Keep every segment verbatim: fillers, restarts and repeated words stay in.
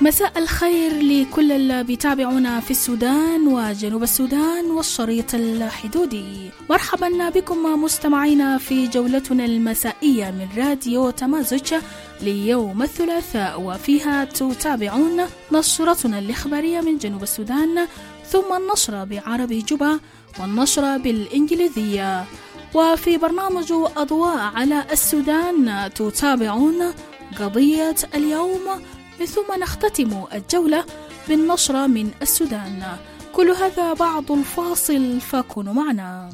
مساء الخير لكل اللي بيتابعونا في السودان وجنوب السودان والشريط الحدودي. مرحبا بكم مستمعينا في جولتنا المسائية من راديو تمازج ليوم الثلاثاء، وفيها تتابعون نشرتنا الإخبارية من جنوب السودان، ثم النشرة بعربي جوبا والنشرة بالإنجليزية. وفي برنامج أضواء على السودان تتابعون قضية اليوم، ثم نختتم الجولة بالنشرة من السودان. كل هذا بعد الفاصل، فكونوا معنا.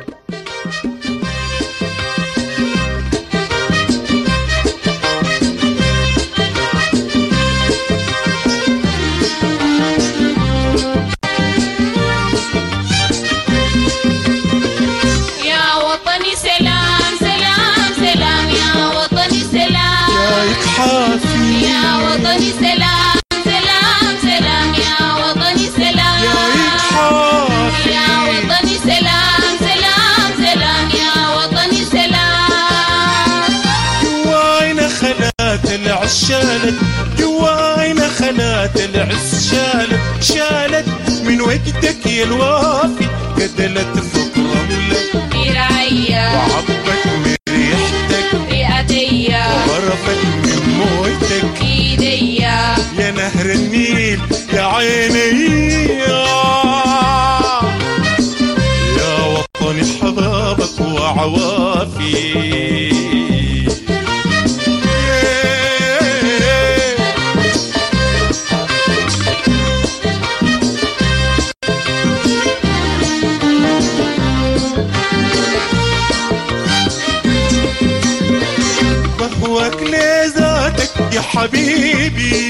يا وطني سلام سلام سلام، يا وطني سلام يا إكحافي، يا وطني سلام سلام سلام، يا وطني سلام يا إكحافي، يا وطني سلام سلام سلام، يا وطني سلام. جواينا خلات العز شالت، جواينا خلات العز شالت، شالت من وقتك يا الوافي، قدلت فوق رملة برعية وعبت من ريحتك رئتية وغرفت من مويتك ايديا، يا نهر النيل يا عيني، يا وطني حبابك وعوافي. بهواك لذاتك يا حبيبي،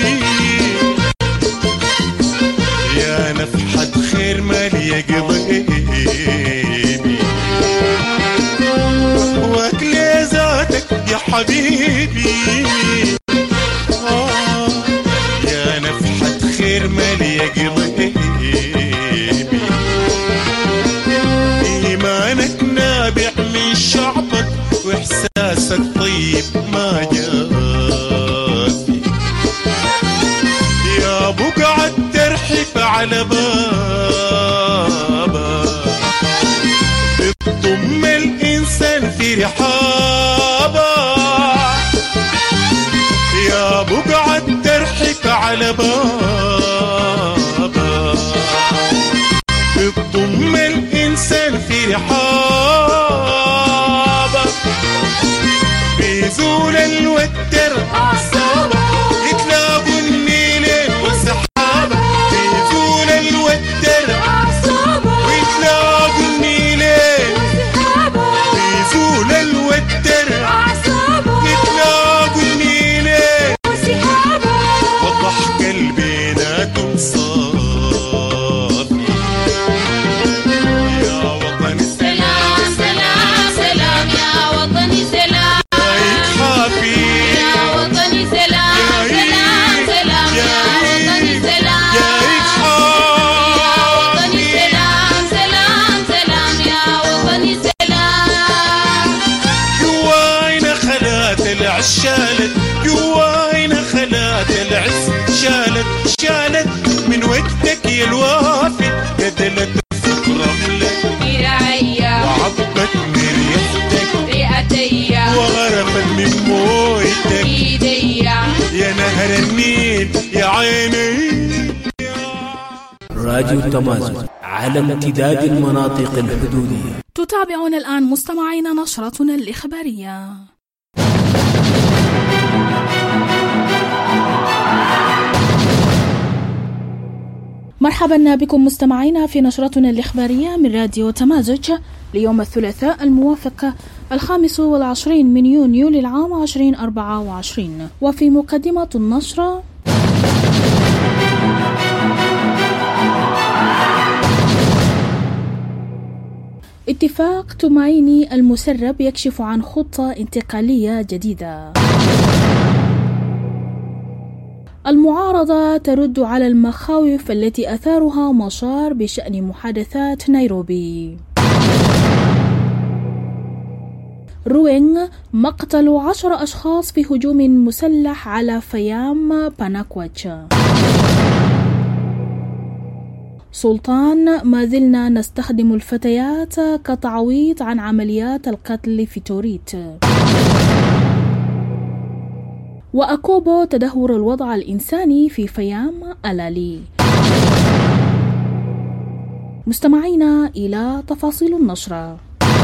يا نفحة خير مالية قضيبي. بهواك لذاتك يا حبيبي، آه يا نفحة خير مالية قضيبي. إيمانك نابع من شعبك وإحساسك طيب ما جافي، يا بقعة ترحب على بابا بتضم الإنسان في رحابة، يا بقعة ترحب على بابا بتضم الإنسان في رحابة، بيزول الوتر أعصابه يتلاقوا النيلين والسحابة، بيزول الوتر أعصابه ويتلاقوا النيلين والسحابة، بيزول الوتر أعصابه يتلاقوا النيلين والسحابة، والضحك البيناتهم صافي. يا وطني سلام سلام سلام، يا وطني سلام يا إكحافي، يا وطني سلام سلام سلام، يا وطني سلام يا وطني إكحافي. سلام سلام سلام، يا وطني سلام. جواينا خلات العز شالت، جواينا خلات العز شالت، شالت من وقتك يا الوافي، قدلت فوق رملة برعية وعبت من ريحتك رئتية وغرفت من مويتك ايديا، يا نهر النيل يا عيني. راديو تمازج على امتداد المناطق الحدودية. تتابعون الآن مستمعين نشرتنا الإخبارية. مرحبا بكم مستمعينا في نشرتنا الإخبارية من راديو تمازج ليوم الثلاثاء الموافق الخامس والعشرين من يونيو للعام عشرين أربعة وعشرين. وفي مقدمة النشرة: اتفاق تمايني المسرب يكشف عن خطة انتقالية جديدة. المعارضة ترد على المخاوف التي أثارها مشار بشأن محادثات نيروبي. روينغ مقتل عشر أشخاص في هجوم مسلح على فيام باناكواتش. سلطان ما زلنا نستخدم الفتيات كتعويض عن عمليات القتل في توريت. وأكوبو تدهور الوضع الإنساني في فيام ألالي. مستمعينا إلى تفاصيل النشرة.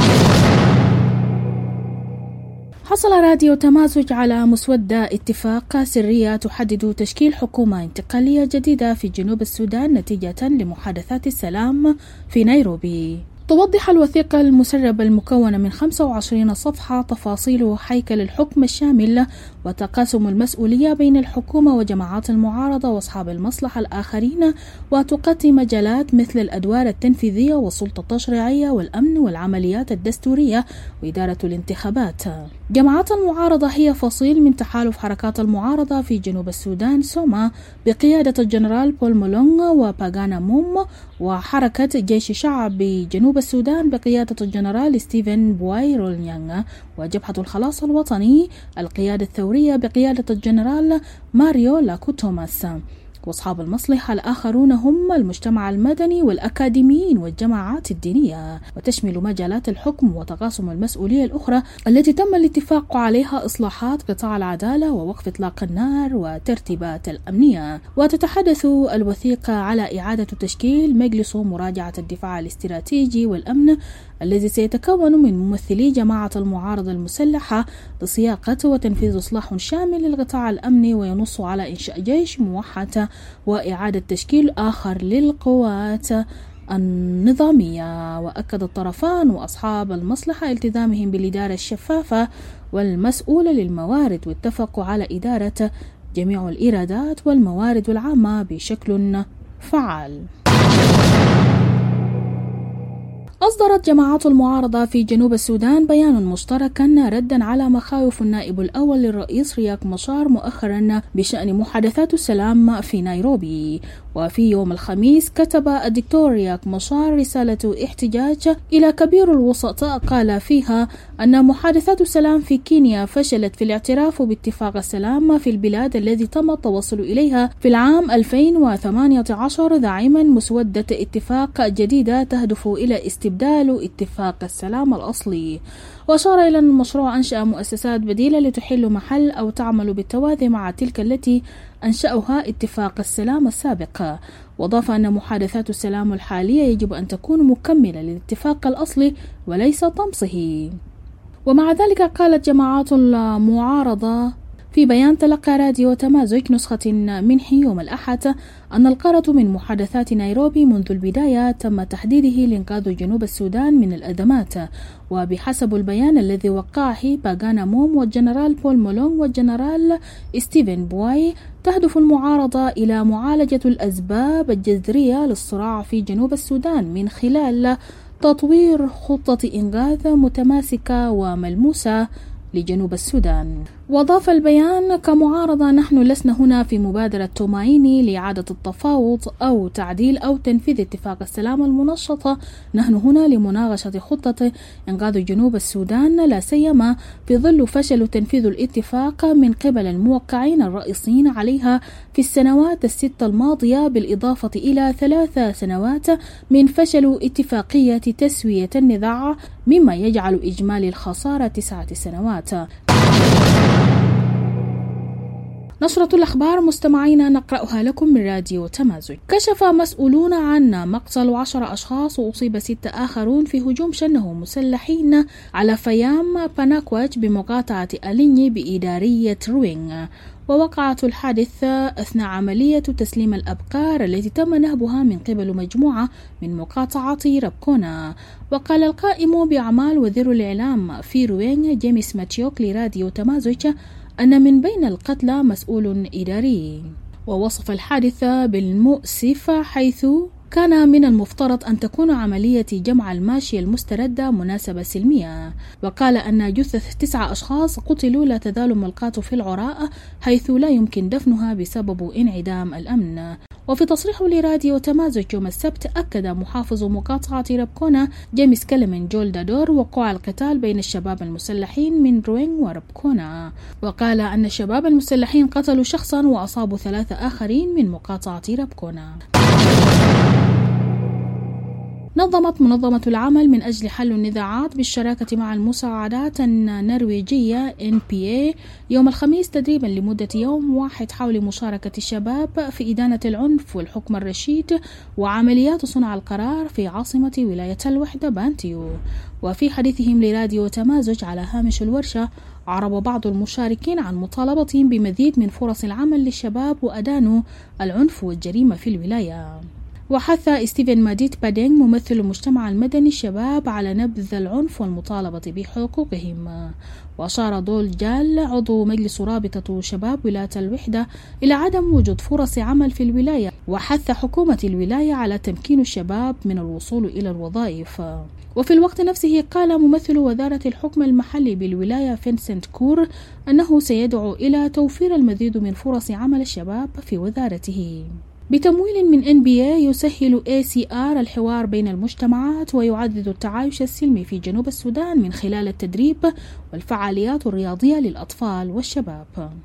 حصل راديو تمازج على مسودة اتفاق سرية تحدد تشكيل حكومة انتقالية جديدة في جنوب السودان نتيجة لمحادثات السلام في نيروبي. توضح الوثيقة المسربة المكونة من خمسة وعشرين صفحة تفاصيل هيكل الحكم الشامل وتقاسم المسؤولية بين الحكومة وجماعات المعارضة وأصحاب المصلحة الآخرين، وتغطي مجالات مثل الأدوار التنفيذية والسلطة التشريعية والأمن والعمليات الدستورية وإدارة الانتخابات. جماعات المعارضة هي فصيل من تحالف حركات المعارضة في جنوب السودان سوما بقيادة الجنرال بول مولونغ وباغانا موم، وحركة جيش شعب بجنوب السودان بقيادة الجنرال ستيفن بواي روليانغ، وجبهة الخلاص الوطني القيادة الثورية بقيادة الجنرال ماريو لاكو توماس. وأصحاب المصلحة الآخرون هم المجتمع المدني والأكاديميين والجماعات الدينية، وتشمل مجالات الحكم وتقاسم المسؤولية الأخرى التي تم الاتفاق عليها إصلاحات قطاع العدالة ووقف إطلاق النار وترتيبات الأمنية. وتتحدث الوثيقة على إعادة تشكيل مجلس مراجعة الدفاع الاستراتيجي والأمن الذي سيتكون من ممثلي جماعة المعارضة المسلحة لصياغة وتنفيذ إصلاح شامل للقطاع الأمني، وينص على إنشاء جيش موحد وإعادة تشكيل آخر للقوات النظامية. وأكد الطرفان وأصحاب المصلحة التزامهم بالإدارة الشفافة والمسؤولة للموارد، واتفقوا على إدارة جميع الإيرادات والموارد العامة بشكل فعال. أصدرت جماعات المعارضة في جنوب السودان بيان مشتركا ردا على مخاوف النائب الأول للرئيس رياك مشار مؤخرا بشأن محادثات السلام في نيروبي. وفي يوم الخميس كتب الدكتور رياك مشار رسالة احتجاج إلى كبير الوسطاء قال فيها أن محادثات السلام في كينيا فشلت في الاعتراف باتفاق السلام في البلاد الذي تم التوصل إليها في العام ألفين وثمانية عشر، داعما مسودة اتفاق جديدة تهدف إلى استبدال اتفاق السلام الأصلي. وأشار إلى أن المشروع أنشأ مؤسسات بديلة لتحل محل أو تعمل بالتوازي مع تلك التي أنشأها اتفاق السلام السابق. وأضاف أن محادثات السلام الحالية يجب أن تكون مكملة للاتفاق الأصلي وليس طمسه. ومع ذلك قالت جماعات المعارضة في بيان تلقى راديو تمازج نسخة منه يوم الأحد أن الغرض من محادثات نيروبي منذ البداية تم تحديده لإنقاذ جنوب السودان من الأزمات. وبحسب البيان الذي وقعه باغانا موم والجنرال بول مولونغ والجنرال ستيفن بواي، تهدف المعارضة إلى معالجة الأسباب الجذرية للصراع في جنوب السودان من خلال تطوير خطة إنقاذ متماسكة وملموسة لجنوب السودان. وأضاف البيان: كمعارضة نحن لسنا هنا في مبادرة تومايني لإعادة التفاوض أو تعديل أو تنفيذ اتفاق السلام المنشطة، نحن هنا لمناقشة خطة إنقاذ جنوب السودان، لا سيما في ظل فشل تنفيذ الاتفاق من قبل الموقعين الرئيسيين عليها في السنوات الست الماضية، بالإضافة إلى ثلاث سنوات من فشل اتفاقية تسوية النزاع، مما يجعل إجمالي الخسارة تسعة سنوات. نشرة الأخبار مستمعينا نقرأها لكم من راديو تمازج. كشف مسؤولون عن مقتل عشر أشخاص وأصيب ستة آخرون في هجوم شنه مسلحين على فيام باناكواتش بمقاطعة أليني بإدارية روينغ. ووقعت الحادثة أثناء عملية تسليم الأبقار التي تم نهبها من قبل مجموعة من مقاطعة ربكونا. وقال القائم بأعمال وزير الإعلام في روينغ جيمس ماتيوك لراديو تمازج أن من بين القتلى مسؤول إداري، ووصف الحادثة بالمؤسف حيث كان من المفترض أن تكون عملية جمع الماشية المستردة مناسبة سلمية. وقال أن جثث تسعة أشخاص قتلوا لا تزال ملقاة في العراء حيث لا يمكن دفنها بسبب انعدام الأمن. وفي تصريح لراديو تمازج يوم السبت أكد محافظ مقاطعة ربكونا جيمس كلمن جولدادور وقوع القتال بين الشباب المسلحين من روينغ وربكونا، وقال أن الشباب المسلحين قتلوا شخصا وأصابوا ثلاثة آخرين من مقاطعة ربكونا. نظمت منظمة العمل من أجل حل النزاعات بالشراكة مع المساعدات النرويجية إن بي إيه يوم الخميس تدريبا لمدة يوم واحد حول مشاركة الشباب في إدانة العنف والحكم الرشيد وعمليات صنع القرار في عاصمة ولاية الوحدة بانتيو. وفي حديثهم لراديو تمازج على هامش الورشة، عرب بعض المشاركين عن مطالبتهم بمزيد من فرص العمل للشباب وأدانوا العنف والجريمة في الولاية. وحث ستيفن ماديت بادينغ ممثل المجتمع المدني الشباب على نبذ العنف والمطالبة بحقوقهم. وأشار دول جال عضو مجلس رابطة شباب ولاية الوحدة إلى عدم وجود فرص عمل في الولاية، وحث حكومة الولاية على تمكين الشباب من الوصول إلى الوظائف. وفي الوقت نفسه قال ممثل وزارة الحكم المحلي بالولاية فينسنت كور أنه سيدعو إلى توفير المزيد من فرص عمل الشباب في وزارته. بتمويل من إن بي إيه يسهل إيه سي آر الحوار بين المجتمعات ويعزز التعايش السلمي في جنوب السودان من خلال التدريب والفعاليات الرياضية للأطفال والشباب.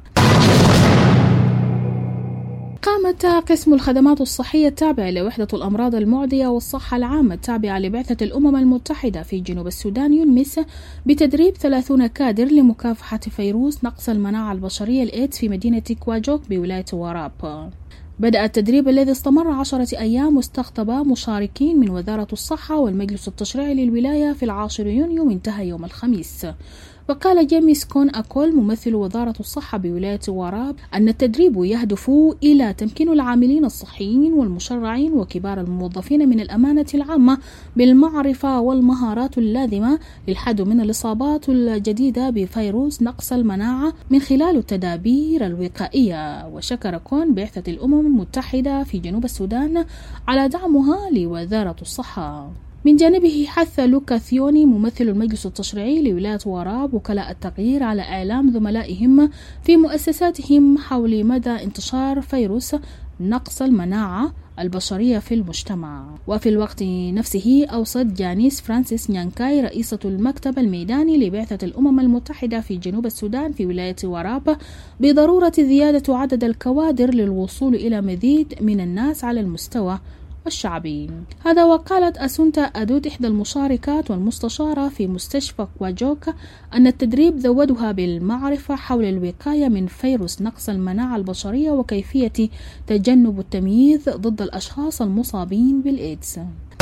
قامت قسم الخدمات الصحية التابع لوحدة الأمراض المعدية والصحة العامة التابعة لبعثة الأمم المتحدة في جنوب السودان يونمس بتدريب ثلاثين كادر لمكافحة فيروس نقص المناعة البشرية الإيدز في مدينة كواجوك بولاية وراب. بدأ التدريب الذي استمر عشرة أيام واستقطب مشاركين من وزارة الصحة والمجلس التشريعي للولاية في العاشر يونيو وانتهى يوم الخميس. وقال جيمس كون أكول ممثل وزارة الصحة بولاية وراب أن التدريب يهدف إلى تمكين العاملين الصحيين والمشرعين وكبار الموظفين من الأمانة العامة بالمعرفة والمهارات اللازمة للحد من الإصابات الجديدة بفيروس نقص المناعة من خلال التدابير الوقائية. وشكر كون بعثة الأمم المتحدة في جنوب السودان على دعمها لوزارة الصحة. من جانبه حث لوكا ثيوني ممثل المجلس التشريعي لولاية وراب وكلاء التغيير على إعلام زملائهم في مؤسساتهم حول مدى انتشار فيروس نقص المناعة البشرية في المجتمع. وفي الوقت نفسه أوصت جانيس فرانسيس نيانكاي رئيسة المكتب الميداني لبعثة الأمم المتحدة في جنوب السودان في ولاية وراب بضرورة زيادة عدد الكوادر للوصول إلى مزيد من الناس على المستوى الشعبي. هذا وقالت أسونتا أدود إحدى المشاركات والمستشارة في مستشفى كواجوك أن التدريب زودها بالمعرفة حول الوقاية من فيروس نقص المناعة البشرية وكيفية تجنب التمييز ضد الأشخاص المصابين بالإيدز.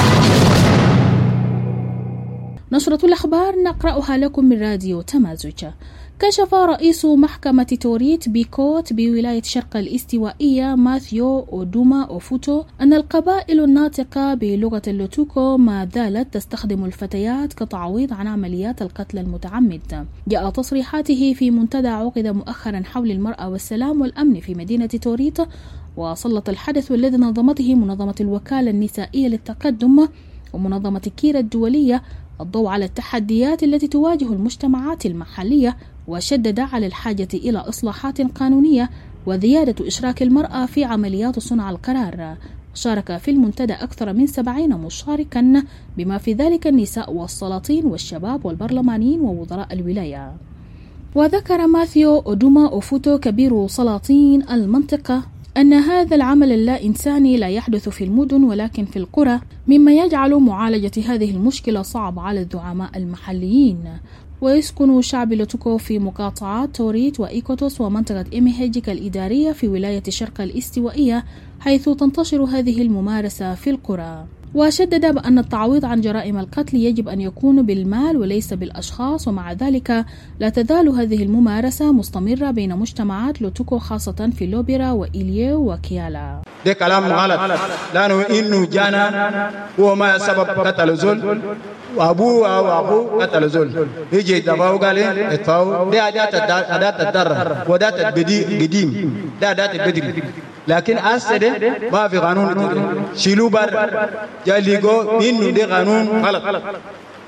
نشرة الأخبار نقرأها لكم من راديو تمازج. كشف رئيس محكمة توريت بيكوت بولاية شرق الاستوائية ماثيو أودوما أوفوتو أن القبائل الناطقة بلغة اللوتوكو ما زالت تستخدم الفتيات كتعويض عن عمليات القتل المتعمد. جاء تصريحاته في منتدى عقد مؤخرا حول المرأة والسلام والأمن في مدينة توريت، وسلط الحدث الذي نظمته منظمة الوكالة النسائية للتقدم ومنظمة كيرا الدولية الضوء على التحديات التي تواجه المجتمعات المحلية، وشدد على الحاجة إلى إصلاحات قانونية وزيادة إشراك المرأة في عمليات صنع القرار. شارك في المنتدى أكثر من سبعين مشاركا بما في ذلك النساء والسلاطين والشباب والبرلمانيين ووزراء الولاية. وذكر ماثيو أودوما أوفوتو كبير سلاطين المنطقة أن هذا العمل اللا إنساني لا يحدث في المدن ولكن في القرى، مما يجعل معالجة هذه المشكلة صعب على الزعماء المحليين. ويسكن شعب لوتوكو في مقاطعات توريت وإيكوتوس ومنطقة إميهيجيكا الإدارية في ولاية شرق الاستوائية، حيث تنتشر هذه الممارسة في القرى. وشدد بأن التعويض عن جرائم القتل يجب أن يكون بالمال وليس بالأشخاص، ومع ذلك لا تزال هذه الممارسة مستمرة بين مجتمعات لوتوكو خاصة في لوبيرا وإيليو وكيالا. ده كلام غلط، لأنه إنه جانا هو ما سبب قتل زول وأبوه أو أبوه قتل زول، يجي دباو قال اتفاو ده أداة أداة الضرر وأداة القديم، ده أداة البدري، لكن أسد ما في قانون شيلو بر جاليغو إنه ده قانون غلط.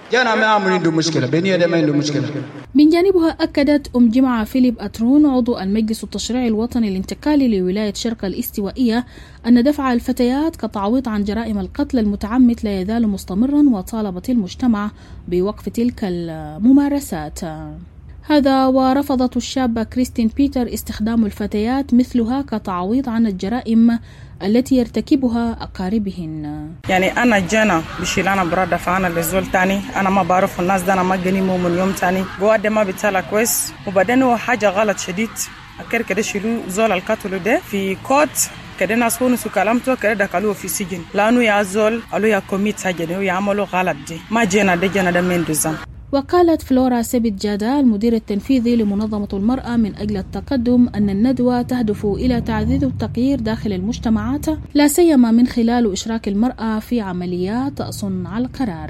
جانا ما عنده مشكلة بيني ده ما عنده مشكلة. من جانبها أكدت أم جمعة فيليب أترون عضو المجلس التشريعي الوطني الانتقالي لولاية شرق الاستوائية أن دفع الفتيات كتعويض عن جرائم القتل المتعمد لا يزال مستمرا، وطالبت المجتمع بوقف تلك الممارسات. هذا ورفضت الشابة كريستين بيتر استخدام الفتيات مثلها كتعويض عن الجرائم التي يرتكبها أقاربهن. يعني أنا جانا بشيلانا برادة فأنا لزول تاني، أنا ما بعرف الناس ده، أنا ما جنيمو من يوم تاني جواد ما بيتسالى كويس، وبعدين هو حاجة غلط شديد أكير كده شيلو زول القتل ده في كوت كده ناس هونسوا كلامته كده دخلوه في سجن لأنه يا زول قالوا يا كوميت سجن ويعملوا غلط دي ما جينا ده جانا ده من دوزان. وقالت فلورا سيبت جادا المدير التنفيذي لمنظمة المرأة من أجل التقدم أن الندوة تهدف إلى تعزيز التغيير داخل المجتمعات لا سيما من خلال إشراك المرأة في عمليات صنع القرار.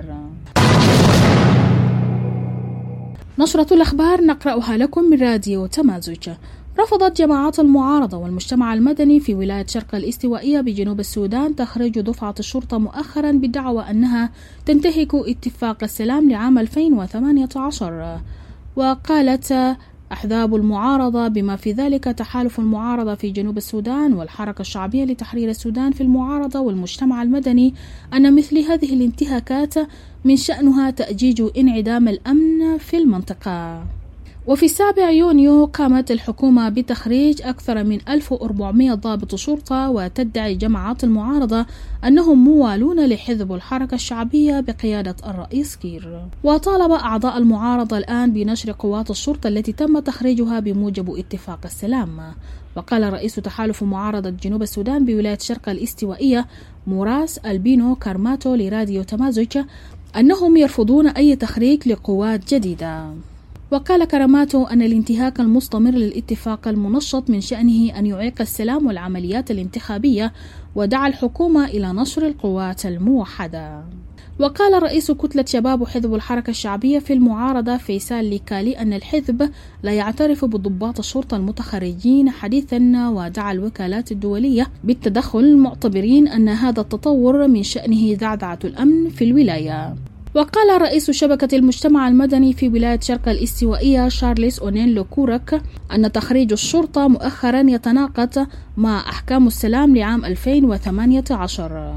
نشرة الأخبار نقرأها لكم من راديو تمازج. رفضت جماعات المعارضة والمجتمع المدني في ولاية شرق الاستوائية بجنوب السودان تخريج دفعة الشرطة مؤخرا بالدعوى أنها تنتهك اتفاق السلام لعام ألفين وثمانية عشر. وقالت أحزاب المعارضة بما في ذلك تحالف المعارضة في جنوب السودان والحركة الشعبية لتحرير السودان في المعارضة والمجتمع المدني أن مثل هذه الانتهاكات من شأنها تأجيج انعدام الأمن في المنطقة. وفي السابع يونيو قامت الحكومة بتخريج أكثر من ألف وأربعمائة ضابط شرطة، وتدعي جماعات المعارضة أنهم موالون لحزب الحركة الشعبية بقيادة الرئيس كير. وطالب أعضاء المعارضة الآن بنشر قوات الشرطة التي تم تخريجها بموجب اتفاق السلام. وقال رئيس تحالف معارضة جنوب السودان بولاية شرق الاستوائية موراس البينو كارماتو لراديو تمازج أنهم يرفضون أي تخريج لقوات جديدة. وقال كراماتو أن الانتهاك المستمر للاتفاق المنشط من شأنه أن يعيق السلام والعمليات الانتخابية، ودعا الحكومة إلى نشر القوات الموحدة. وقال رئيس كتلة شباب حزب الحركة الشعبية في المعارضة فيسال ليكالي أن الحزب لا يعترف بضباط الشرطة المتخرجين حديثا، ودعا الوكالات الدولية بالتدخل معتبرين أن هذا التطور من شأنه زعزعة الأمن في الولاية. وقال رئيس شبكة المجتمع المدني في ولاية شرق الاستوائية شارلس أونين لوكورك أن تخريج الشرطة مؤخرا يتناقض مع أحكام السلام لعام ألفين وثمانية عشر.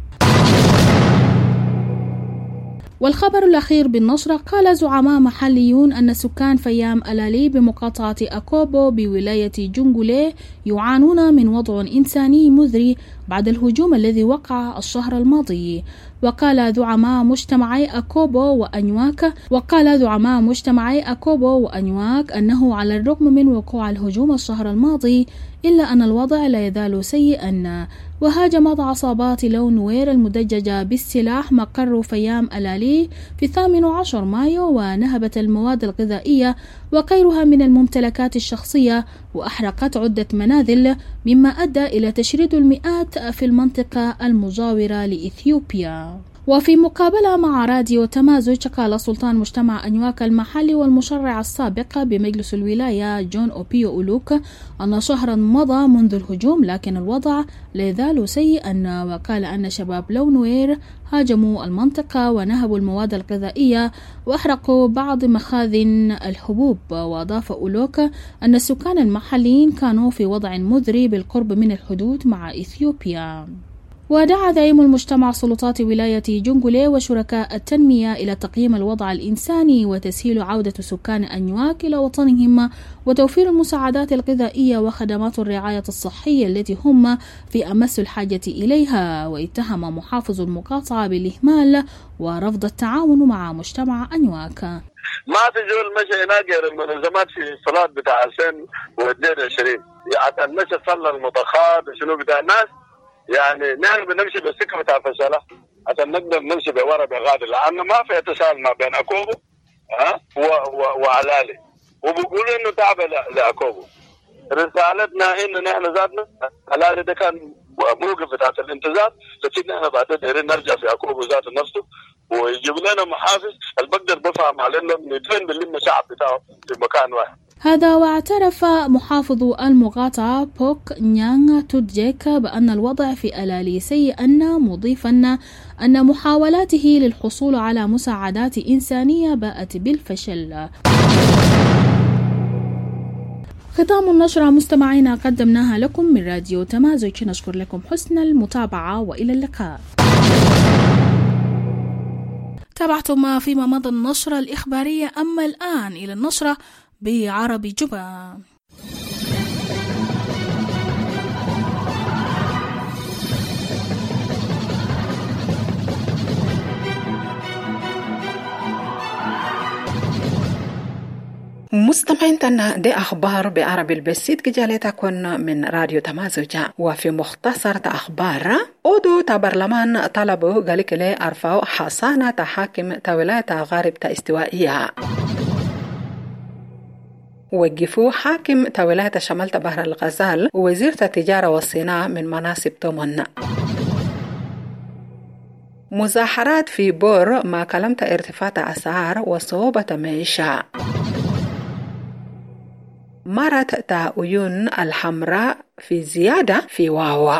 والخبر الأخير بالنشرة قال زعماء محليون أن سكان فيام ألالي بمقاطعة أكوبو بولاية جونغولي يعانون من وضع إنساني مزري بعد الهجوم الذي وقع الشهر الماضي. وقال زعماء مجتمعي أكوبو وأنيواك وقال زعماء مجتمعي أكوبو وأنيواك أنه على الرغم من وقوع الهجوم الشهر الماضي إلا أن الوضع لا يزال سيئا. وهاجمت عصابات لون نوير المدججة بالسلاح مقر فيام ألالي في الثامن عشر مايو، ونهبت المواد الغذائية وغيرها من الممتلكات الشخصية، وأحرقت عدة منازل مما أدى إلى تشريد المئات في المنطقة المجاورة لإثيوبيا. وفي مقابلة مع راديو تمازج قال سلطان مجتمع أنيواك المحلي والمشرع السابق بمجلس الولاية جون أوبيو أولوك أن شهرا مضى منذ الهجوم لكن الوضع لا يزال سيئا. وقال أن شباب لونوير هاجموا المنطقة ونهبوا المواد الغذائية وأحرقوا بعض مخازن الحبوب. وأضاف أولوك أن السكان المحليين كانوا في وضع مزري بالقرب من الحدود مع إثيوبيا. ودعا زعيم المجتمع سلطات ولاية جونغولي وشركاء التنمية إلى تقييم الوضع الإنساني وتسهيل عودة سكان أنيواك إلى وطنهم وتوفير المساعدات الغذائية وخدمات الرعاية الصحية التي هم في أمس الحاجة إليها. واتهم محافظ المقاطعة بالإهمال ورفض التعاون مع مجتمع أنيواك. ما في زول مشى يناقر المنظمات في الصلاة بتاع ألفين واثنين وعشرين يعني مشى صلى المضخات وشنو بتاع الناس، يعني نحن بنمشي بالسكه بتاع فشله عشان نقدر نمشي بورا بغادر، لانه ما في اتصال ما بين اكوبو ها وعلالي، وبيقولوا انه تعب لاكوبو. رسالتنا انه نحن ذاتنا علالي ده كان موقف بتاعت الانتظار، لكن نحن بعدين دايرين نرجع في اكوبو ذات نفسه ويجيب لنا محافظ اللي بقدر بفهم علينا مئتين بالمية شعب بتاعه في مكان واحد. هذا واعترف محافظ المقاطعة بوك نيانغ تودجيك بأن الوضع في ألالي سيئا، مضيفا أن محاولاته للحصول على مساعدات إنسانية باءت بالفشل. ختام النشرة مستمعينا قدمناها لكم من راديو تمازج، نشكر لكم حسن المتابعة وإلى اللقاء. تابعتم فيما مضى النشرة الإخبارية، أما الآن إلى النشرة بعربي جبا. مستمعين تنا دي أخبار بعربي البسيط كجالي تكون من راديو تمازجة. وفي مختصر أخبار أودو تبرلمان طلبوا قالك لي أرفعوا حصانة تحاكم تولاية غارب استوائية. وقفوا حاكم تولاية شمال بحر الغزال ووزيرة التجارة والصناعة من مناصب تومن. مظاهرات في بور ما كلمت ارتفاع أسعار وصعوبة معيشة. مرض تعيون الحمراء في زيادة في واوا.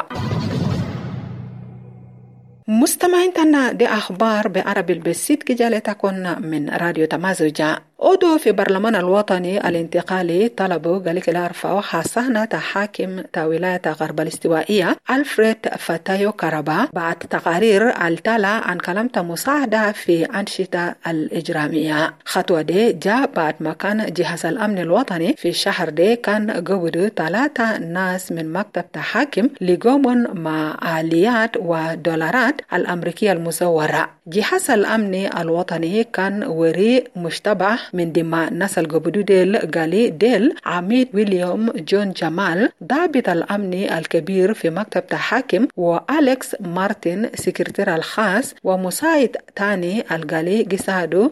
مستمعين تنا دي أخبار بعربي البسيط كجالة تكون من راديو تمازجة. أودو في برلمان الوطني الانتقالي طلبوا قالك لارفعوا حصانة حاكم ولاية غرب الاستوائية ألفريد فتايو كربا بعد تقارير التالى عن كلمة مساعدة في أنشطة الإجرامية. خطوة دي جاء بعد ما كان جهاز الأمن الوطني في الشهر دي كان قبضوا ثلاثة ناس من مكتب تحاكم لقوم مع آليات ودولارات الأمريكية المزورة. جهاز الأمن الوطني كان وري مشتبه من دماء ناس القبضوا ديل قالي ديل عميد ويليام جون جمال ضابط الأمن الكبير في مكتب تحاكم، وأليكس مارتن سكرتير الخاص ومساعد تاني القالي قسادو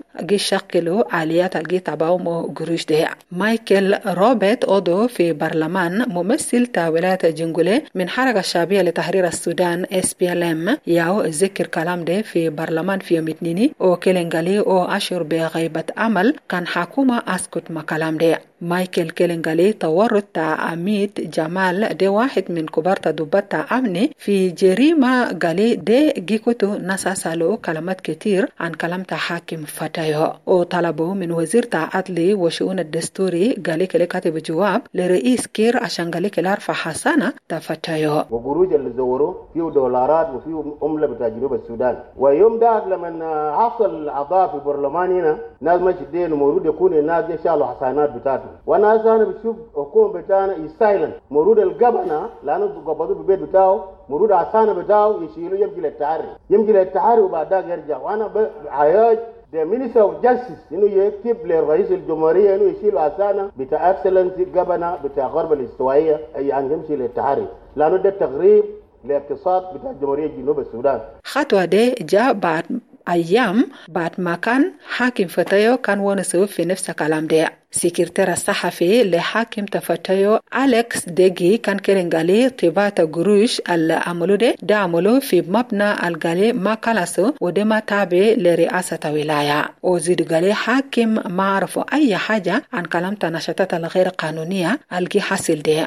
قشقلوا آليات القي تباومو قروش دي. مايكل روبرت أودو في برلمان ممثل ولاية جنجولي من حركة الشعبية لتحرير السودان إس بي إل إم ياو ذكر كلام دي في برلمان في يوم اثنين وكيلنغالي او أشعر بغيبة عمل كان حكومة أسكت ما كلام دي. مايكل كيلنغالي تورط عميد جمال دي واحد من كبار تدوبات أمني في جريمة قالي دي جيكوتو ناسا سالو كلمات كتير عن كلام حاكم فتايو، وطلبوا من وزير عدلي وشؤون الدستوري قالي كلي كاتب جواب لرئيس كير عشان قالي كلي أرفع حسانة تفتايو. وقروج اللي زوروا فيه دولارات وفيه أملة بتاع جنوب السودان. ويوم ده لما حصل أعضاء في البرلمان هنا ناس مش دين مورود يكون الناس يشالوا حسانات بتاعتهم، وانا انا بشوف حكومه بتاعنا يسايلنت مورود الجبنه لانه قبضوا بالبيت بتاعه مورود حسانه بتاعه يشيلوا يمشي للتعري يمشي للتعري وبعدها يرجع. وانا بعياج the minister of justice انه يكتب لرئيس الجمهوريه انه يشيلوا حسانه بتاع اكسلنسي الجبنه بتاع غرب الاستوائيه يعني يمشي للتعري لانه ده تغريب لاقتصاد بتاع جمهوريه جنوب السودان. خطوه دي جاء بعد أيام بعد ما كان حاكم فتايو كان ونسو في نفس كلام ده. سكرتير الصحفي لحاكم تفتايو أليكس ديجي كان كرنغالي طباعة قروش اللي عملوا ده ده عملوا في مبنى الغالي ما كالاسو وده ما تابع لرئاسة ولاية. وزيد غالي حاكم ما عرفوا أي حاجة عن كلام تنشطات الغير قانونية الجي حاصل ده.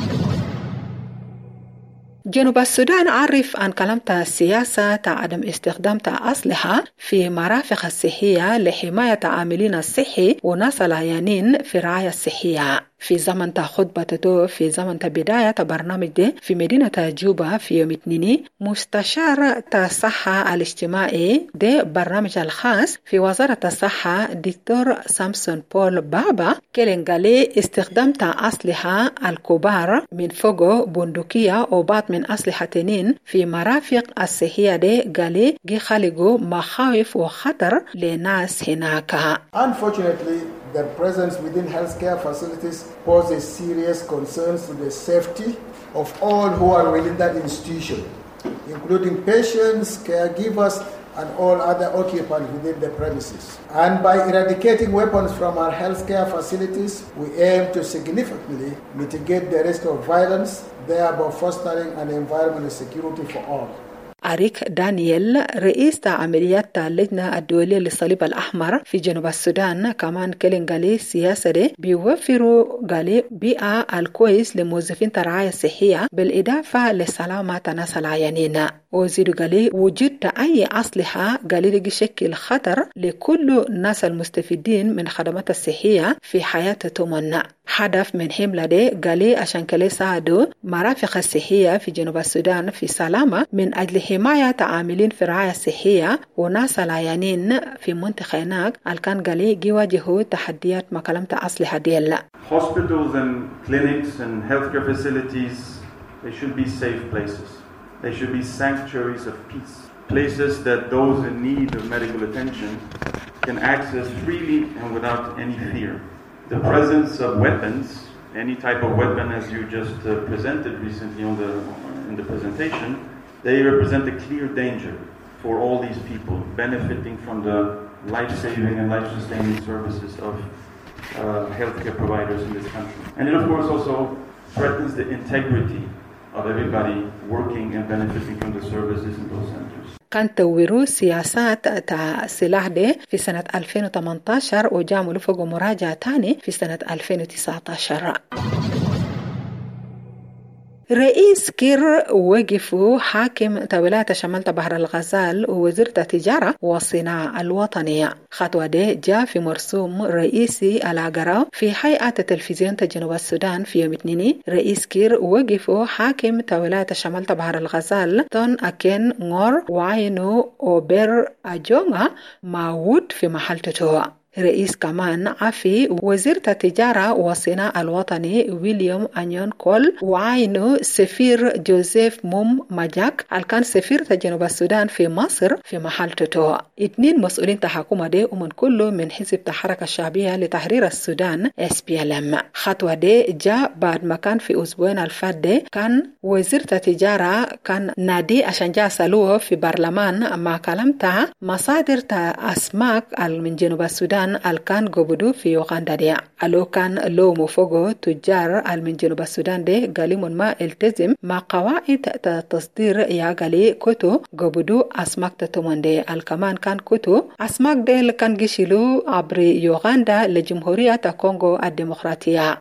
جنوب السودان عرف عن كلمة السياسة عدم استخدام أسلحة في مرافق الصحية لحماية عاملين الصحي وناس العيانين في الرعاية الصحية. في زمن خطبته في زمن بداية برنامج ده في مدينة جوبا في يوم اثنين مستشار الصحة الاجتماعي ده برنامج الخاص في وزارة الصحة دكتور سامسون بول بابا كيلنغالي استخدام أسلحة الكبار من فوق بندقية وبعض من أسلحة تنين في مرافق الصحية ده قالي جي خالقوا مخاوف وخطر لناس هناك. Unfortunately, their presence within healthcare facilities poses serious concerns to the safety of all who are within that institution, including patients, caregivers, and all other occupants within the premises. And by eradicating weapons from our healthcare facilities, we aim to significantly mitigate the risk of violence, thereby fostering an environment of security for all. أريك دانييل رئيس عمليات اللجنة الدولية للصليب الأحمر في جنوب السودان كمان كلين قالي سياسة دي بيوفروا قالي بيئة الكويس لموظفين الرعاية الصحية بالإضافة لسلامة الناس العيانين. وزيدوا قالي وجود أي أسلحة قالي دي شكل خطر لكل الناس المستفيدين من خدمات الصحية في حياتهم. هدف من حملة دي قالي عشان كلي ساعدوا مرافق الصحية في جنوب السودان في سلامة من أجل حماية عاملين في الرعاية الصحية وناس العيانين في منطقة هناك الكان قالي يواجهوا تحديات ما كلمت أسلحة ديال. Hospitals and clinics and healthcare facilities, they should be safe places. They should be sanctuaries of peace. Places that those in need of medical attention can access freely and without any fear. The presence of weapons, any type of weapon as you just uh, presented recently on the, in the presentation, they represent a clear danger for all these people benefiting from the life-saving and life-sustaining services of uh, healthcare providers in this country. And it of course also threatens the integrity of everybody working and benefiting from the services in those centers. كان توروا سياسات تاع السلاح دي في سنة ألفين وثمانية عشر وجاملوا فوق مراجعة تاني في سنة ألفين وتسعة عشر. رئيس كير وقفوا حاكم ولاية شمال بحر الغزال ووزيرة التجارة والصناعة الوطنية. خطوة دي جاء في مرسوم رئيسي العقراء في هيئة تلفزيون جنوب السودان في يوم اثنين. رئيس كير وقفوا حاكم ولاية شمال بحر الغزال تون أكين غور وعينو أوبر أجونغا موجود في محل تتوه. رئيس كمان عفي وزيرة التجارة والصناعة الوطني ويليام أنيون كول وعينو سفير جوزيف موم ماجاك الكان سفير جنوب السودان في مصر في محل توتو. اتنين مسؤولين تحكومة دي ومن كله من حزب الحركة الشعبية لتحرير السودان إس بي إل إم. خطوة دي جاء بعد ما كان في أسبوعين الفات دي كان وزيرة التجارة كان نادي عشان جاء سألوه في برلمان ما كلمتها مصادر أسماك من جنوب السودان الكان قبضوا في يوغندا دي. ألو كان لو مفوقو تجار من جنوب السودان دي قالي من ما التزم مع قواعد تصدير يا قالي كتو قبضوا أسماك تتومن دي. الكمان كان كتو أسماك دي كان جيشلو عبر يوغندا لجمهورية كونغو الديمقراطية.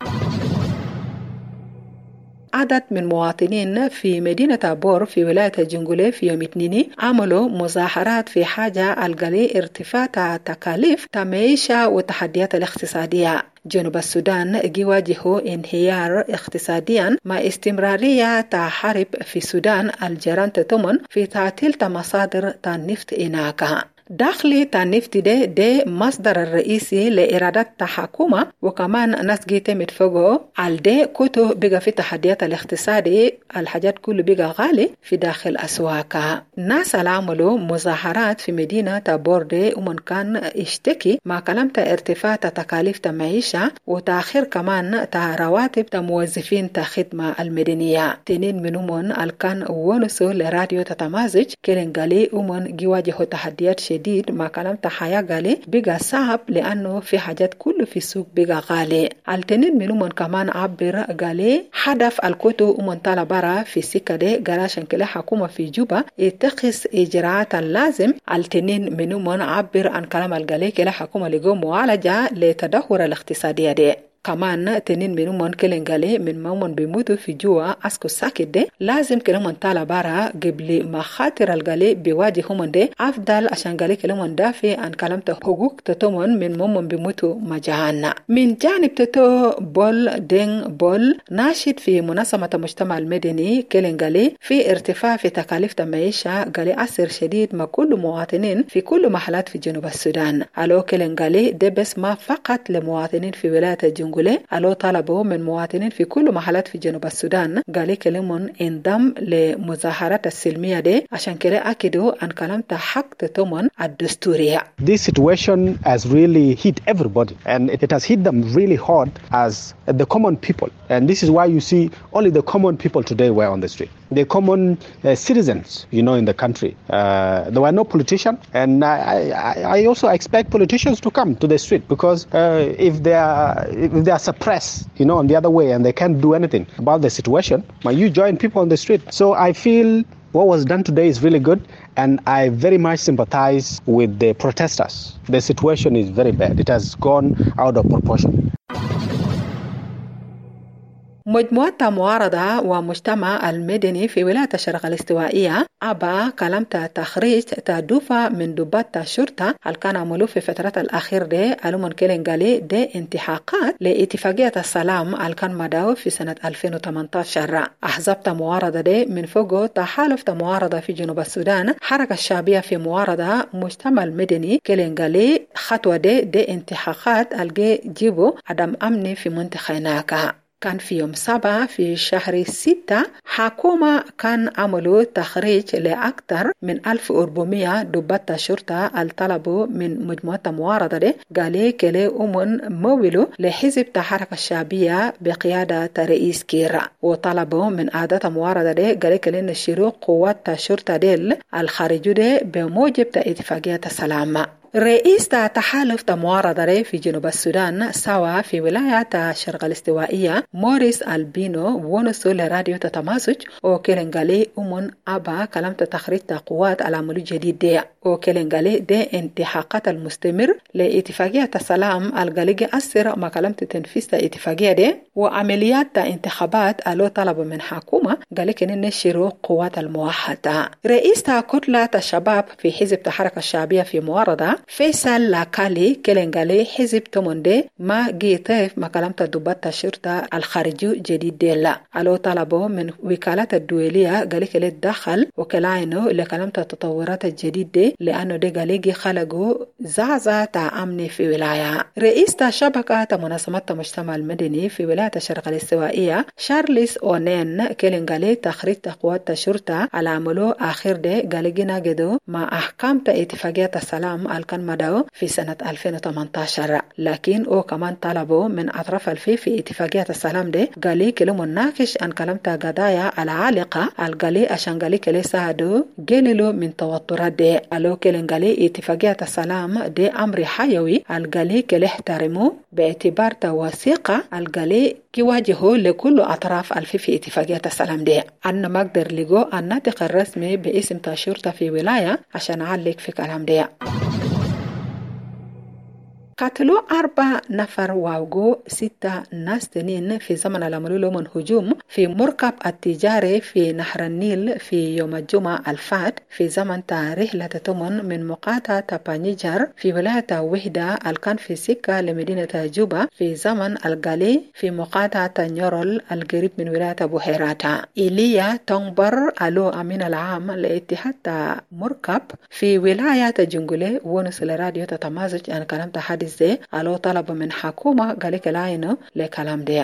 عدد من مواطنين في مدينة بور في ولاية جنجولي في يوم اثنين عملوا مظاهرات في حاجة القلي ارتفاع تكاليف المعيشة والتحديات الاقتصادية. جنوب السودان يواجه انهيار اقتصاديا مع استمرارية حرب في السودان الجيران تتمن في تعطيل مصادر النفط هناك. داخل النفط ده ده مصدر الرئيسي لإرادة الحكومة وكمان ناس جيت متفوقوا على ده كتو بقى في تحديات الاقتصادي الحاجات كله بقى غالي في داخل أسواق. ناس عملوا مظاهرات في مدينة بوردي ومن كان اشتكي مع كلام ارتفاع تكاليف المعيشة وتأخير كمان رواتب موظفين الخدمة المدنية. تنين منهم الكان ونسوا لراديو تتمازج كلن قالي ومن يواجهوا تحديات شديد ما كلام تحيا غالي بقى صعب لأنه في حاجات كله في السوق بقى غالي. التنين منهم كمان عبر غالي هدف الكتو ومن طلبارا في سكة دي غراشن كلا حكومة في جوبا يتخذ إجراءات اللازم. التنين منهم عبر عن كلام الغالي كلا حكومة لقو معالجة لتدهور الاقتصادية دي. كمان تنين منهم من كلن قالي من مومن بيموتوا في جوا أسكو ساكت دي لازم كلمن طالع برا قبل ما خاطر القالي بيواجههم دي أفضل عشان قالي كلمن دافع عن كلامته حقوق تتمن من مومن بيموتوا مجانا. من جانب تتو بول دين بول ناشد في منظمة المجتمع المدني كلن قالي في ارتفاع في تكاليف المعيشة قالي أثر شديد ما كل مواطنين في كل محلات في جنوب السودان. ألو كلن قالي ده بس ما فقط لمواطنين في ولاية الجنوب ألو طلبوا من مواطنين في كل محلات في جنوب السودان قالي كلمون انضم لمظاهرات السلمية دي عشان كده أكدوا أن كلامته حق تتمن الدستورية. This situation has really hit everybody and it has hit them really hard as the common people, and this is why you see only the common people today were on the street. The common uh, citizens, you know, in the country. Uh, there were no politicians, and I, I, I also expect politicians to come to the street because uh, if they are if they are suppressed, you know, on the other way, and they can't do anything about the situation, you join people on the street. So I feel what was done today is really good, and I very much sympathize with the protesters. The situation is very bad. It has gone out of proportion. مجموعة معارضة ومجتمع المدني في ولاية الشرق الاستوائية أبا كلمت تخريج تدوفة من دبات الشرطة اللي كان عملوا في فترة الأخير دي ألومن كيلنغالي دي انتحاقات لاتفاقية السلام اللي كان مداو في سنة ألفين وثمانية عشر. أحزاب معارضة دي من فوقه تحالف معارضة في جنوب السودان، حركة الشعبية في معارضة، مجتمع المدني كيلنغالي خطوة دي دي انتحاقات اللي جيبوا عدم أمني في منطقة هناك. كان في يوم سبعة في شهر ستة حكومة كان عملوا تخريج لأكثر من ألف وأربعمائة ضباط شرطة الطلبوا من مجموعة معارضة دي قالي كلي أمن مولو لحزب الحركة الشعبية بقيادة رئيس كير، وطلبوا من أعضاء معارضة دي قالي كلي نشيروا قوات الشرطة دي الخارجية دي بموجب اتفاقية السلام. رئيس تحالف معارضة في جنوب السودان سوا في ولاية الشرق الاستوائية موريس البينو ونسو لراديو تتماسج وكيلنغالي أمون أبا كلمة تخريج قوات العمل الجديد دي، وكيلنغالي دي انتحاقات المستمر لاتفاقية السلام الغالي أثر ما كلمة تنفيذ اتفاقية دي وعمليات انتخابات ألو طلب من حكومة قالي كنين نشيروا قوات الموحدة. رئيس كتلة الشباب في حزب الحركة الشعبية في معارضة فيصل لاكالي كيلنغالي حزب توموندي ما جيتيف ما كلمت ضباط الشرطة الخارجي جديد ديلا ألو طلبوا من وكالة الدولية قالي كلي دخل وكلاينو لكلمت التطورات الجديد دي لأنه دي قالي خلقوا زعزع أمني في ولاية. رئيس شبكة منظمات المجتمع المدني في ولاية الشرق الاستوائية شارليس أونين كيلنغالي تخريج قوات الشرطة على عملو آخر دي قالي جينا جدو مع أحكام اتفاقية السلام كان مداو في سنة ألفين وثمانية عشر، لكن او كمان طلبوا من أطراف الفي في اتفاقية السلام دي قالي كلو مناقش عن كلمة قضايا العالقة القالي عشان قالي كلي ساعدو قللوا من توترات دي. قالوا كلي قالي اتفاقية السلام دي أمر حيوي القالي كلي احترموا باعتبار توثيقة القالي كيواجهوا لكل أطراف الفي في اتفاقية السلام دي. أن مقدر لقو الناطق الرسمي باسم الشرطة في ولاية عشان علق في كلام دي. قتلوا أربع نفر ووقوا ستة ناس تانيين في زمن العمل لهم هجوم في مركب التجاري في نهر النيل في يوم الجمعة الفات في زمن رحلة تمن من مقاطعة بانيجر في ولاية وحدة الكان في سكة لمدينة جوبا في زمن الغالي في مقاطعة نيورول القريب من ولاية بحيرات. إيليا تونبر ألو أمين العام لاتحاد مركب في ولاية جنجولي ونسل راديو تتمازج عن كلام تحديث زي ألو طلب من حكومة قالك لاينو لكلام دي.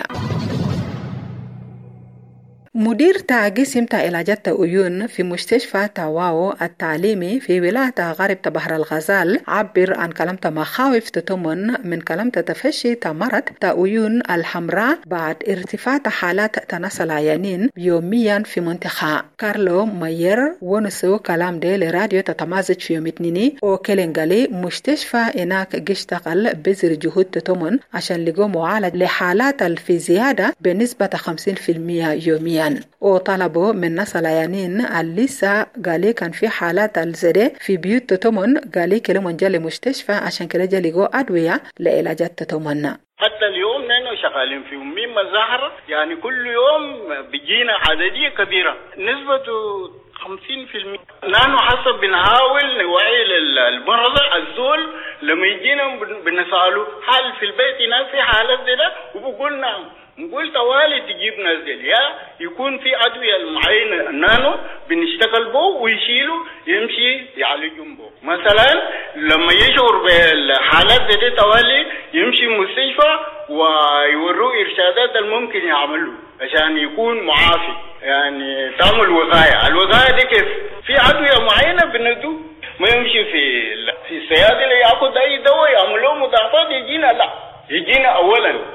مدير قسم علاجات عيون في مستشفى تواو التعليمي في ولاية غرب بحر الغزال عبر عن كلمة مخاوف تتمن من كلمة تفشي مرض عيون الحمراء بعد ارتفاع حالات تناسل العيانين يوميا في منطقة. كارلو ماير ونسو كلام دي لراديو تتمازج في يوم اثنين وكيلنغالي مستشفى هناك جشتغل بذر جهود تتمن عشان لقوا معالج لحالات في زيادة بنسبة خمسين بالمئة يوميا. وطلبوا من ناس العيانين الليسا قالي كان في حالات الزري في بيوت تتمن قالي كلو من جالي مستشفى عشان كده جالي أدوية لعلاجات تتمن. حتى اليوم نحن شغالين في أمين مظاهر يعني كل يوم بيجينا عددية كبيرة نسبة خمسين في المئة. نحن حسب بنحاول نوعي للمرضى الزول لما يجينا بنسأله هل في البيت ناس في حالات زي ده وبقول نعم. نقول توالي تجيب ناس دي يا يكون في أدوية معينة نانو بنشتغل بو ويشيلوا يمشي يعالجون بو. مثلا لما يشعر بالحالات دي توالي يمشي مستشفى ويوروا إرشادات الممكن يعملوا عشان يكون معافي يعني تعمل وقاية. الوقاية دي كيف في أدوية معينة بندو ما يمشي في في السيادة اللي يأخذ أي دواء يعملوا مضاعفات يجينا لا يجينا أولا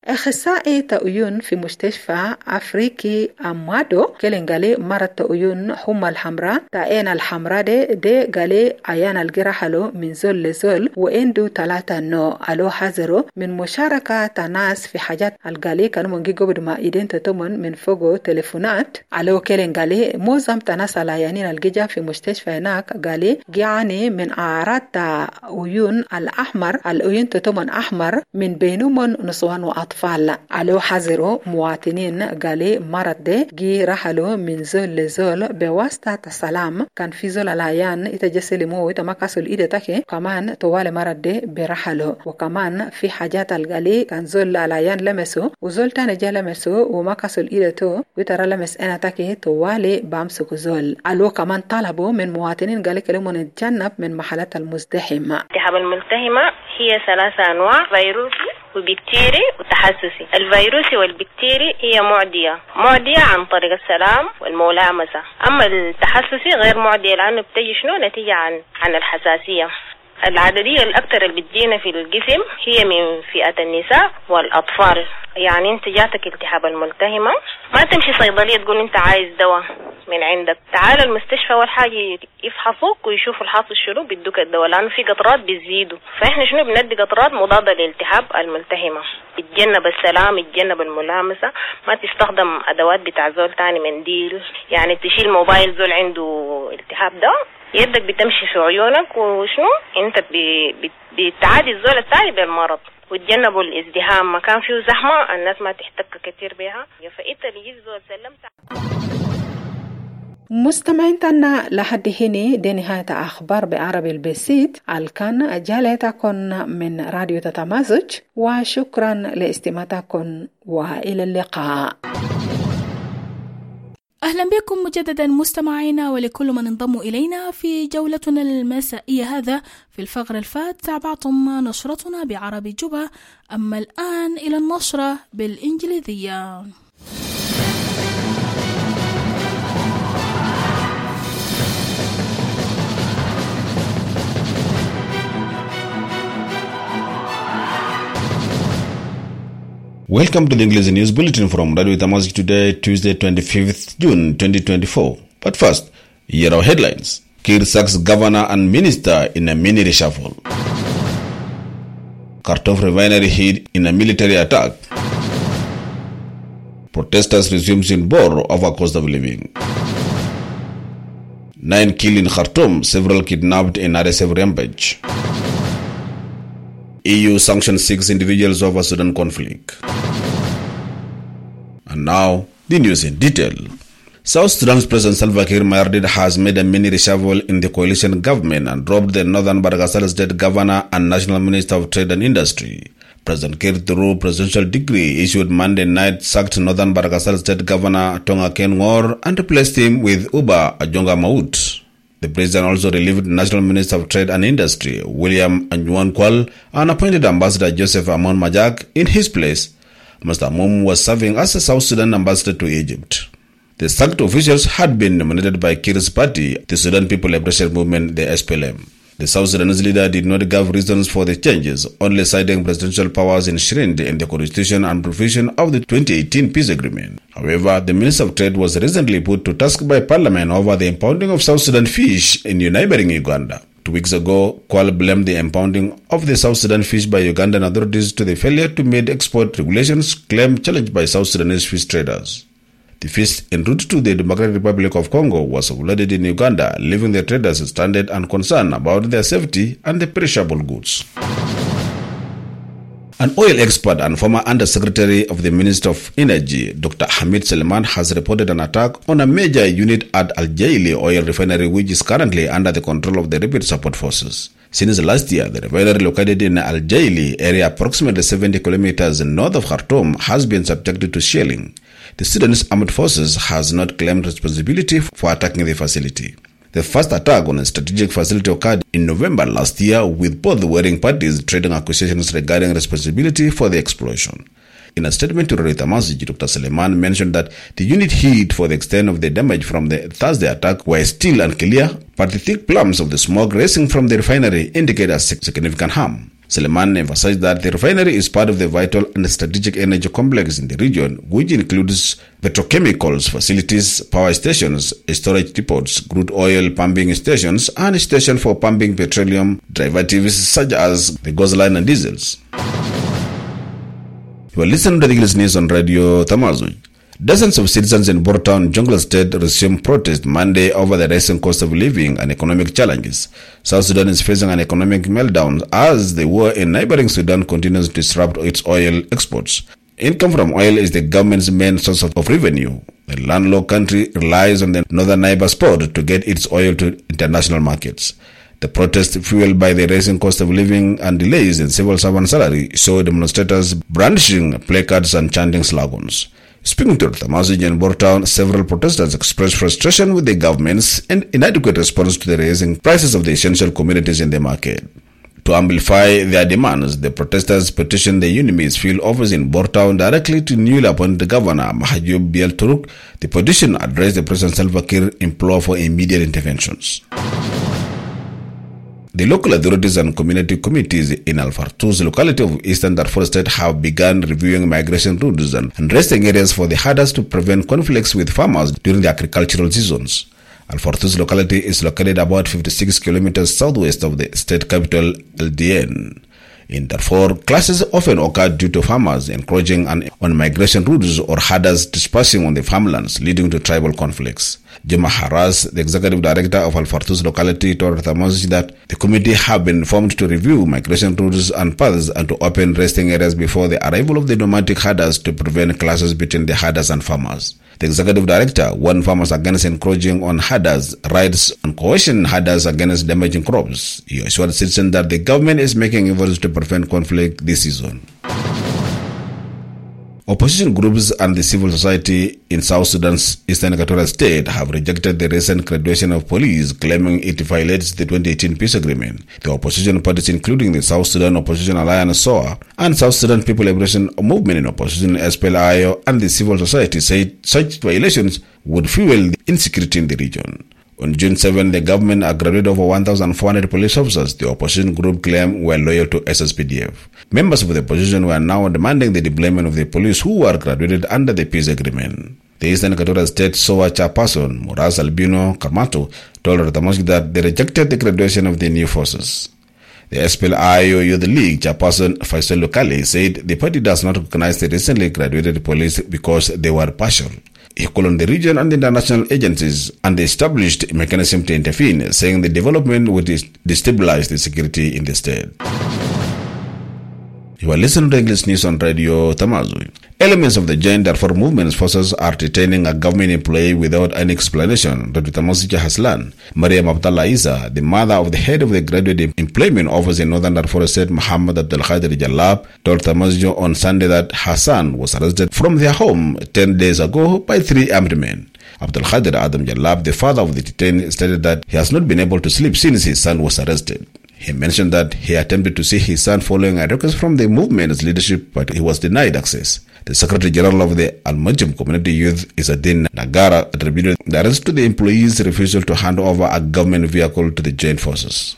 أخصائي تأوين في مستشفى أفريقي أمادو كلين مرض تأوين حمى الحمراء تأين الحمراء دي دي قالي أيان الجرحلو من زول لزول وإندو ثلاثة نو ألو حذرو من مشاركة ناس في حاجات القالي كانوا من جيجو بدما إيدين تتمن من فوقو تليفونات ألو كلين قالي موزم تناس العيانين الجيجا في مستشفى هناك قالي جيعني من أعراض تأوين الأحمر الأوين تتمن أحمر من بينهم نسوان وأطفال أطفال على حذروا مواطنين قالي مرض ده جي رحلوا من زول لزول بواسطة السلام كان في زول العيان يتجسل موت ما كسل إيده تكي كمان طوال مرض ده برحلوا وكمان في حاجات القالي كان زول العيان لمسوا وزول تاني جا لمسوا وما كسل إيده تو وترى لمس أنا تكي طوال بامسك زول على كمان طلبوا من مواطنين قالي كلمة نتجنب من محلات المزدحمة. التهاب الملتهمة هي ثلاثة أنواع فيروسي وبكتيري وتحسسي. الفيروسي والبكتيري هي معدية معدية عن طريق السلام والملامسة، أما التحسسي غير معدية لأنه بتجي شنو نتيجة عن عن الحساسية. العددية الأكثر اللي بتجينا في الجسم هي من فئة النساء والأطفال. يعني انت جاتك التهاب الملتهمة ما تمشي صيدلية تقول انت عايز دواء من عندك، تعال المستشفى اول حاجة يفحصوك ويشوفوا الحاصل شنو بيدوك الدواء، لانه في قطرات بيزيدوا، فاحنا شنو بندي قطرات مضادة للالتهاب الملتهمة. يتجنب السلام، يتجنب الملامسة، ما تستخدم ادوات بتاع زول تاني منديل، يعني تشيل موبايل زول عنده التهاب ده يدك بتمشي في عيونك وشنو انت بتعادي الزول الثاني بالمرض. وتجنبوا الازدحام، مكان فيه زحمة الناس ما تحتك كتير بها، فإنت بيجي زول سلمت. مستمعين تنا لحد هنا دي نهاية أخبار بعربي البسيط الكان جالتكم من راديو تتمازج، وشكرا لاستماعتكم وإلى اللقاء. أهلا بكم مجددا مستمعينا ولكل من انضموا إلينا في جولتنا المسائية. هذا في الفقرة الفات تابعتم نشرتنا بعربي جوبا، أما الآن إلى النشرة بالإنجليزية. Welcome to the English News Bulletin from Radio Tamazik today, Tuesday, twenty-fifth June twenty twenty-four. But first, here are headlines. Kir sacks governor and minister in a mini reshuffle. Khartoum refinery hit in a military attack. Protesters resumes in Bor over cost of living. Nine killed in Khartoum, several kidnapped in R S F rampage. E U sanctions six individuals over Sudan conflict. And now, the news in detail. South Sudan's President Salva Kiir Mayardit has made a mini reshuffle in the coalition government and dropped the Northern Bargasal State Governor and National Minister of Trade and Industry. President Kiir, through presidential decree issued Monday night, sacked Northern Bargasal State Governor Tonga Ken Ngor and replaced him with Uba Ajonga Maut. The president also relieved National Minister of Trade and Industry William Anyuan Kwal and appointed Ambassador Joseph Amon Majak in his place. Mister Amom was serving as a South Sudan ambassador to Egypt. The sacked officials had been nominated by Kiir's party, the Sudan People Liberation Movement, the S P L M. The South Sudanese leader did not give reasons for the changes, only citing presidential powers enshrined in the Constitution and provision of the twenty eighteen peace agreement. However, the Minister of Trade was recently put to task by Parliament over the impounding of South Sudan fish in neighboring Uganda. Two weeks ago, Kwal blamed the impounding of the South Sudan fish by Ugandan authorities to the failure to meet export regulations claimed challenged by South Sudanese fish traders. The fish en route to the Democratic Republic of Congo was loaded in Uganda, leaving the traders stranded and concerned about their safety and the perishable goods. An oil expert and former Undersecretary of the Ministry of Energy, Doctor Hamid Selman, has reported an attack on a major unit at Al Jaili oil refinery, which is currently under the control of the Rapid Support Forces. Since last year, the refinery located in Al Jaili area, approximately seventy kilometers north of Khartoum, has been subjected to shelling. The Sudanese Armed Forces has not claimed responsibility for attacking the facility. The first attack on a strategic facility occurred in November last year, with both the warring parties trading accusations regarding responsibility for the explosion. In a statement to Radio Tamazik, Doctor Suleiman mentioned that the unit hit for the extent of the damage from the Thursday attack were still unclear, but the thick plumes of the smoke rising from the refinery indicate a significant harm. Suleiman emphasized that the refinery is part of the vital and strategic energy complex in the region, which includes petrochemicals facilities, power stations, storage depots, crude oil pumping stations, and stations for pumping petroleum derivatives such as the gasoline and diesels. You are listening to the English News on Radio Tamazu. Dozens of citizens in Bortown, Jungle State, resumed protest Monday over the rising cost of living and economic challenges. South Sudan is facing an economic meltdown as the war in neighboring Sudan continues to disrupt its oil exports. Income from oil is the government's main source of revenue. The landlocked country relies on the northern neighbor's port to get its oil to international markets. The protest, fueled by the rising cost of living and delays in civil servant salary, saw demonstrators brandishing placards and chanting slogans. Speaking to Tamazu in Bortown, several protesters expressed frustration with the government's inadequate response to the rising prices of the essential commodities in the market. To amplify their demands, the protesters petitioned the UNIMIS field office in Bortown directly to newly appointed Governor Mahjoub Biel Turuk. The petition addressed the President Salva Kiir implore for immediate interventions. The local authorities and community committees in Al Fartouz locality of Eastern Darfur State have begun reviewing migration routes and resting areas for the herders to prevent conflicts with farmers during the agricultural seasons. Al Fartouz locality is located about fifty-six kilometers southwest of the state capital, L D N. In Darfur, clashes often occur due to farmers encroaching on migration routes or herders dispersing on the farmlands, leading to tribal conflicts. Juma Haras, the executive director of Al Fartouz locality, told Tamazu that the committee have been formed to review migration routes and paths and to open resting areas before the arrival of the nomadic herders to prevent clashes between the herders and farmers. The executive director warned farmers against encroaching on herders' rights and coercion herders against damaging crops. He assured citizens that the government is making efforts to prevent conflict this season. Opposition groups and the civil society in South Sudan's Eastern Equatorial State have rejected the recent graduation of police, claiming it violates the twenty eighteen peace agreement. The opposition parties, including the South Sudan Opposition Alliance S O A and South Sudan People Liberation Movement in Opposition S P L I O, and the civil society, said such violations would fuel the insecurity in the region. On June seventh, the government graduated over one thousand four hundred police officers the opposition group claimed were loyal to S S P D F. Members of the opposition were now demanding the deployment of the police who were graduated under the peace agreement. The Eastern Equatorial State S O A chairperson, Muraz Albino Karmato, told Ratamoski that they rejected the graduation of the new forces. The S P L I O Youth League chairperson Faisal Lokale said the party does not recognize the recently graduated police because they were partial. He called on the region and the international agencies and the established mechanism to intervene, saying the development would destabilize the security in the state. You are listening to English News on Radio Tamazu. Elements of the Joint Darfur Movement's forces are detaining a government employee without any explanation, Doctor Tamosija Haslan. Mariam Abdallah Isa, the mother of the head of the Graduate Employment Office in Northern Darfur State, Muhammad Abdul Khadir Jalab, told Tamosija on Sunday that Hassan was arrested from their home ten days ago by three armed men. Abdul Khadir Adam Jalab, the father of the detainee, stated that he has not been able to sleep since his son was arrested. He mentioned that he attempted to see his son following a request from the movement's leadership, but he was denied access. The Secretary General of the Al-Majum Community Youth, Isadin Nagara, attributed the arrest to the employee's refusal to hand over a government vehicle to the joint forces.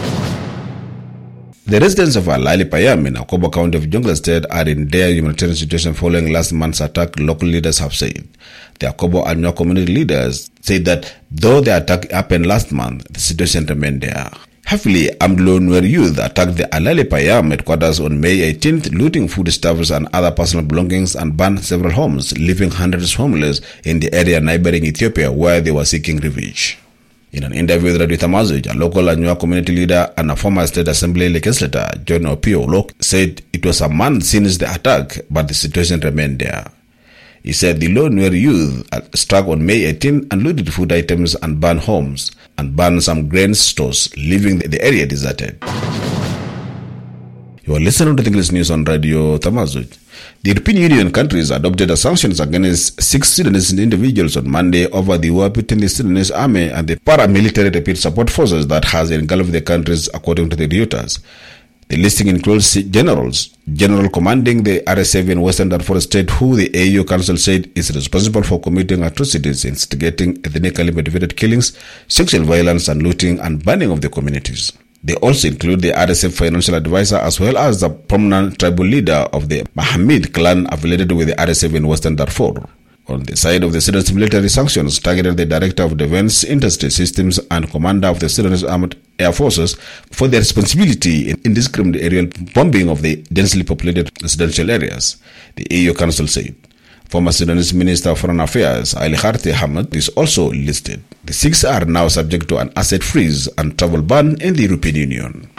The residents of Alali Payam in Akobo County of Jonglei State are in dire humanitarian situation following last month's attack, local leaders have said. The Akobo and Nyo community leaders said that though the attack happened last month, the situation remained there. Heavily armed lone youth attacked the Alali Payam headquarters on May eighteenth, looting foodstuffs and other personal belongings and burned several homes, leaving hundreds homeless in the area neighboring Ethiopia where they were seeking refuge. In an interview with Radio Tamazu, a local Anua community leader and a former state assembly legislator, John Opio Olok, said it was a month since the attack, but the situation remained there. He said the lone youth struck on May eighteenth and looted food items and burned homes and burned some grain stores, leaving the area deserted. You are listening to the English News on Radio Tamazu. The European Union countries adopted sanctions against six Sudanese individuals on Monday over the war between the Sudanese army and the paramilitary rapid support forces that has engulfed the countries, according to the Reuters. The listing includes generals, general commanding the R S F in Western Darfur State, who the A U Council said is responsible for committing atrocities, instigating ethnically motivated killings, sexual violence, and looting and burning of the communities. They also include the R S F financial advisor as well as the prominent tribal leader of the Mahamid clan affiliated with the R S F in Western Darfur. On the side of the Sudanese military sanctions targeted the director of defense industry systems and commander of the Sudanese armed air forces for their responsibility in indiscriminate aerial bombing of the densely populated residential areas, the A U Council said. Former Sudanese Minister of Foreign Affairs Ali Kharti Hamad is also listed. The six are now subject to an asset freeze and travel ban in the European Union.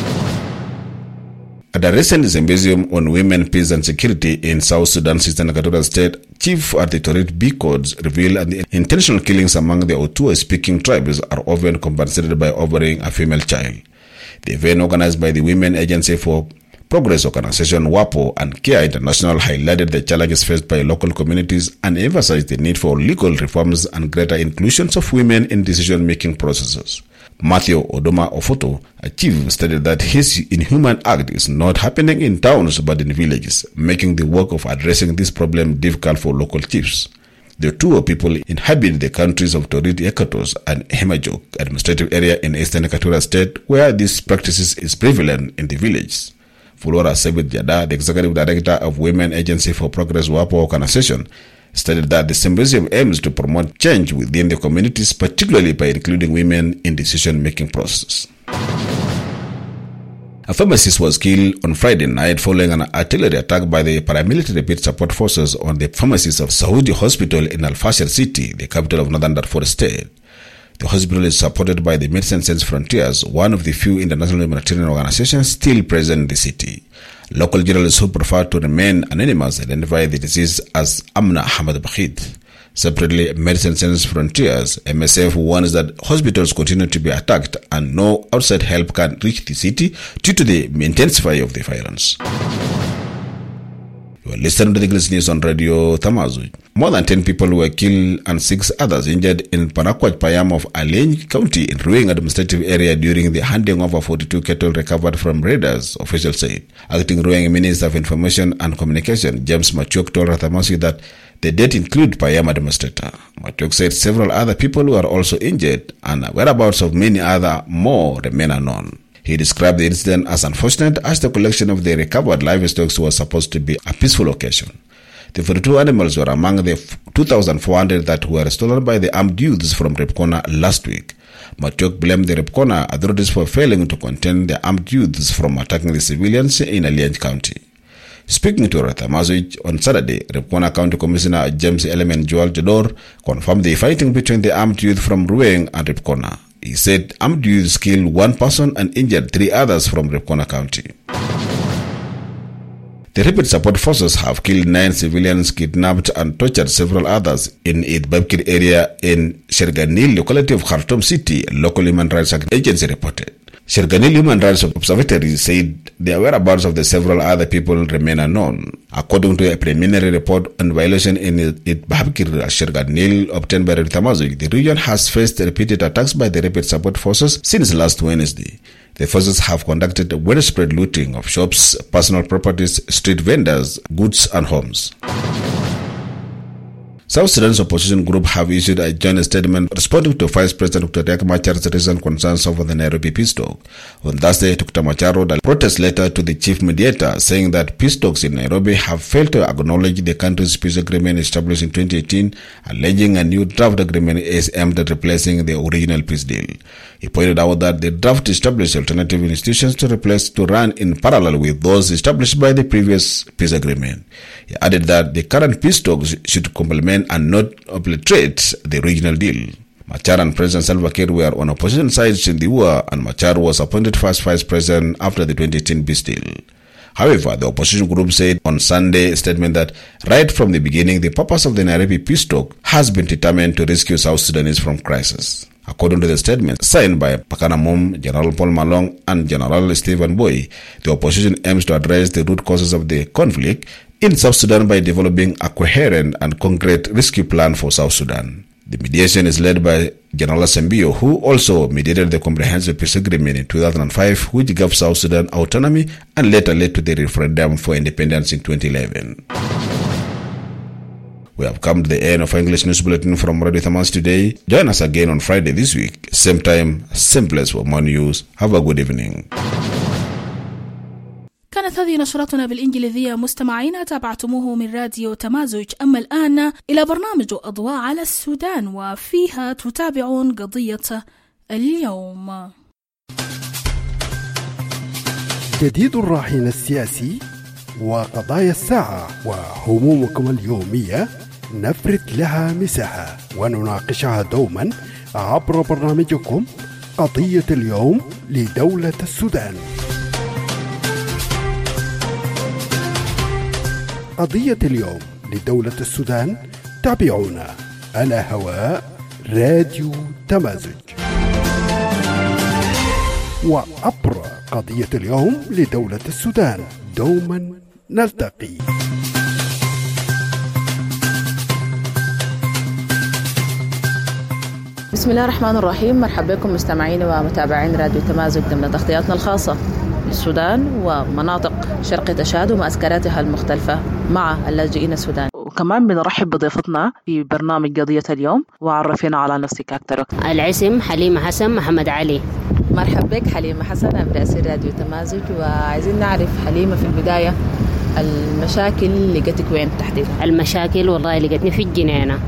At a recent symposium on women, peace and security in South Sudan's Eastern Equatorial State, Chief at the Torit B Codes revealed that the intentional killings among the Otua-speaking tribes are often compensated by offering a female child. The event, organized by the Women Agency for Progress Organization WAPO and Care International, highlighted the challenges faced by local communities and emphasized the need for legal reforms and greater inclusion of women in decision-making processes. Matthew Odoma Ofoto, a chief, stated that his inhuman act is not happening in towns but in villages, making the work of addressing this problem difficult for local chiefs. The two people inhabit the countries of Torit Ekatos and Hemajok administrative area in Eastern Equatorial State, where this practice is prevalent in the village. Fulora Sebit Jada, the executive director of Women Agency for Progress WAPO organization, stated that the symposium aims to promote change within the communities, particularly by including women in decision-making processes. A pharmacist was killed on Friday night following an artillery attack by the paramilitary peace support forces on the pharmacies of Saudi Hospital in Al Fasher City, the capital of Northern Darfur State. The hospital is supported by the Medecins Sans Frontieres, one of the few international humanitarian organizations still present in the city. Local journalists who prefer to remain anonymous identify the disease as Amna Ahmad Bakhid. Separately, Medecins Sans Frontieres, M S F, warns that hospitals continue to be attacked and no outside help can reach the city due to the intensity of the violence. You are listening to the English News on Radio Tamazu. More than ten people were killed and six others injured in Panakwaj Payam of Aleny County in Ruweng administrative area during the handing over forty-two cattle recovered from raiders, officials said. Acting Ruweng Minister of Information and Communication, James Machok, told Ratamasi that the death include Payam administrator. Machok said several other people were also injured and whereabouts of many other more remain unknown. He described the incident as unfortunate as the collection of the recovered livestock was supposed to be a peaceful occasion. The forty-two animals were among the two thousand four hundred that were stolen by the armed youths from Repkona last week. Machok blamed the Repkona authorities for failing to contain the armed youths from attacking the civilians in Aleny County. Speaking to Ratamazwich on Saturday, Repkona County Commissioner James Element Joel Jador confirmed the fighting between the armed youth from Ruweng and Repkona. He said armed youths killed one person and injured three others from Repkona County. The Rapid Support Forces have killed nine civilians, kidnapped and tortured several others in Eid Babkir area in Sherganil, locality of Khartoum City, a local human rights agency reported. Sherganil Human Rights Observatory said the whereabouts of the several other people remain unknown. According to a preliminary report on violation in Eid Babkir, Sherganil, obtained by Tamazu, the region has faced repeated attacks by the Rapid Support Forces since last Wednesday. The forces have conducted widespread looting of shops, personal properties, street vendors, goods and homes. South Sudan's opposition group have issued a joint statement responding to Vice President Doctor Riek Machar's recent concerns over the Nairobi peace talk. On Thursday, Doctor Machar wrote a protest letter to the chief mediator saying that peace talks in Nairobi have failed to acknowledge the country's peace agreement established in twenty eighteen, alleging a new draft agreement is aimed at replacing the original peace deal. He pointed out that the draft established alternative institutions to replace to run in parallel with those established by the previous peace agreement. He added that the current peace talks should complement and not obliterate the original deal. Machar and President Salva Kiir were on opposition sides in the war, and Machar was appointed first vice president after the twenty eighteen peace deal. However, the opposition group said on Sunday statement that right from the beginning, the purpose of the Nairobi peace talk has been determined to rescue South Sudanese from crisis. According to the statement signed by Pakana Mom, General Paul Malong, and General Stephen Boy, the opposition aims to address the root causes of the conflict in South Sudan by developing a coherent and concrete rescue plan for South Sudan. The mediation is led by General Sembio, who also mediated the Comprehensive Peace Agreement in two thousand five, which gave South Sudan autonomy and later led to the referendum for independence in twenty eleven. We have come to the end of English News Bulletin from Radio Tamas today. Join us again on Friday this week. Same time, same place for more news. Have a good evening. كانت هذه نشرتنا بالإنجليزية مستمعين تابعتموه من راديو تمازج. أما الآن إلى برنامج أضواء على السودان، وفيها تتابعون قضية اليوم. جديد الراهن السياسي وقضايا الساعة وهمومكم اليومية نفرد لها مساحة ونناقشها دوما عبر برنامجكم قضية اليوم لدولة السودان. قضية اليوم لدولة السودان تابعونا على هواء راديو تمازج، وعبر قضية اليوم لدولة السودان دوما نلتقي. بسم الله الرحمن الرحيم. مرحبا بكم مستمعين ومتابعين راديو تمازج ضمن تغطياتنا الخاصة للسودان ومناطق شرق تشاد ومعسكراتها المختلفة مع اللاجئين السودان. وكمان بنرحب بضيفتنا في برنامج قضية اليوم، وعرفينا على نفسك أكثر. الاسم حليمة حسن محمد علي. مرحبا بك حليمة حسن، أنا برئاسة راديو تمازج، وعايزين نعرف حليمة في البداية المشاكل اللي لقيتك وين تحديدا؟ المشاكل والله لقيتني في الجنينة،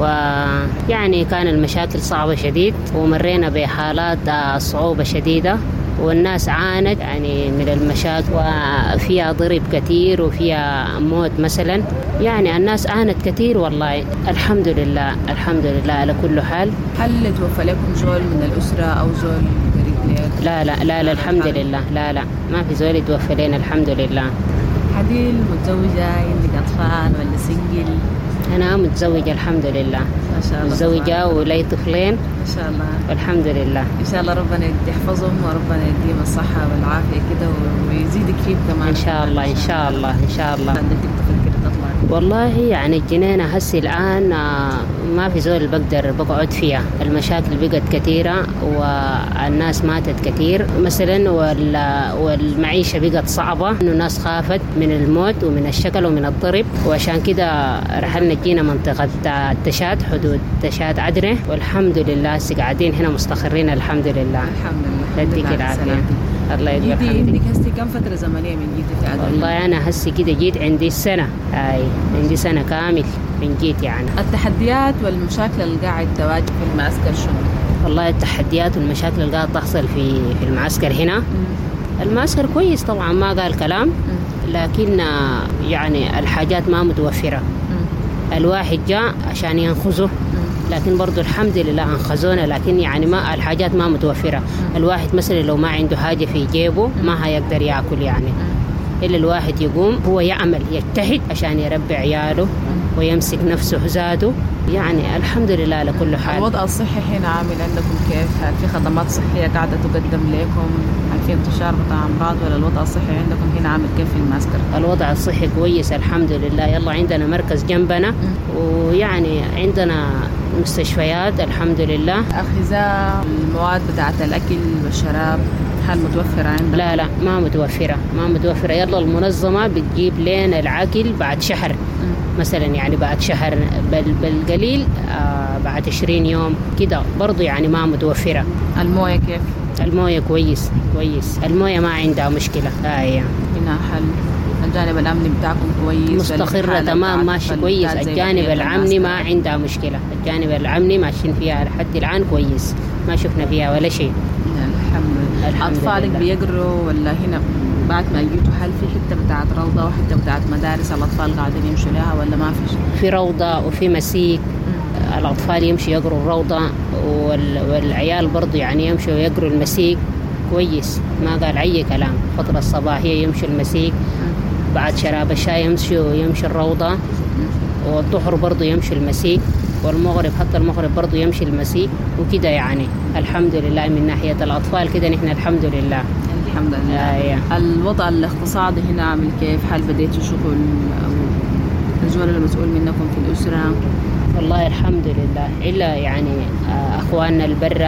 ويعني كان المشاكل صعبة شديد، ومرينا بحالات صعوبة شديدة، والناس عانت يعني من المشاكل، وفيها ضرب كثير وفيها موت مثلا. يعني الناس عانت كثير والله. الحمد لله الحمد لله على كل حال. هل توفى لكم زول من الأسرة أو زول قريب لك؟ لا لا لا, لا الحمد لله لا لا ما في زول توفى لنا الحمد لله. حديل متزوجة عندك أطفال ولا سنجل؟ أنا متزوجة الحمد لله. ما شاء الله. متزوجة ولي طفلين ما شاء الله. والحمد لله. إن شاء الله ربنا يحفظهم وربنا يديهم الصحة والعافية كده ويزيدك فيه كمان. إن شاء الله إن شاء الله إن شاء الله. عندك طفل كده تطلع؟ والله يعني الجنينة هسي الآن ما في زول بقدر بقعد فيها. المشاكل بقت كثيرة والناس ماتت كثير مثلا، والمعيشة بقت صعبة، إنه الناس خافت من الموت ومن الشكل ومن الضرب، وعشان كده رحلنا جينا منطقة تشاد، حدود تشاد عدنة، والحمد لله قاعدين هنا مستقرين الحمد لله. الحمد لله. يديك العافية. الله يديك الحمد. عندك هسي كم فترة زمنية من جيتي في عدن؟ والله أنا هسي كده جيت عندي السنة هاي عندي سنة كامل من جيت يعني. التحديات والمشاكل اللي قاعد تواجه في المعسكر شنو؟ والله التحديات والمشاكل اللي قاعد تحصل في في المعسكر هنا. م. المعسكر كويس طبعا ما قال كلام، لكن يعني الحاجات ما متوفرة. م. الواحد جاء عشان ينخزه، لكن برضو الحمد لله أنخزونا، لكن يعني ما الحاجات ما متوفرة. م. الواحد مثلا لو ما عنده حاجة في جيبه ما هيقدر يأكل يعني. م. إلا الواحد يقوم هو يعمل يجتهد عشان يربي عياله ويمسك نفسه ذاته. يعني الحمد لله على كل حال. الوضع الصحي هنا عامل عندكم كيف؟ هل في خدمات صحية قاعدة تقدم لكم؟ هل في انتشار بتاع أمراض؟ ولا الوضع الصحي عندكم هنا عامل كيف في المعسكر؟ الوضع الصحي كويس الحمد لله. يلا عندنا مركز جنبنا، م. ويعني عندنا مستشفيات الحمد لله. أغذية المواد بتاعت الأكل والشراب هل متوفرة عندنا؟ لا لا ما متوفرة ما متوفرة. يلا المنظمة بتجيب لنا العاكل بعد شهر. م. مثلا يعني بعد شهر بل بالقليل آه بعد عشرين يوم كده برضو يعني ما متوفرة. الموية كيف؟ الموية كويس كويس. الموية ما عندها مشكلة. آه يعني. هنا حل الجانب الأمني بتاعكم كويس مستقرة تمام ماشي كويس. الجانب الأمني ما عندها مشكلة. الجانب الأمني ماشيين فيها لحد الآن كويس، ما شفنا فيها ولا شيء. الحمد. أطفالك بيقروا ولا هنا بعد ما يجيتوا هل في حتة بتاعت روضة وحتة بتاعت مدارس الأطفال قاعدين يمشوا لها ولا ما فيش؟ في روضة وفي مسيك. م. الأطفال يمشوا يقروا الروضة، والعيال برضو يعني يمشوا يقروا المسيك كويس، ما قال أي كلام. فترة الصباحية يمشوا المسيك، م. بعد شراب الشاي يمشوا يمشوا الروضة، م. والظهر برضو يمشوا المسيك، والمغرب حتى المغرب برضو يمشي المسيك وكده. يعني الحمد لله من ناحية الأطفال كده نحن الحمد لله الحمد لله. آه الوضع الاقتصادي هنا عامل كيف؟ هل بديتوا شغل أو الزول المسؤول منكم في الأسرة؟ والله الحمد لله، إلا يعني أخواننا البرة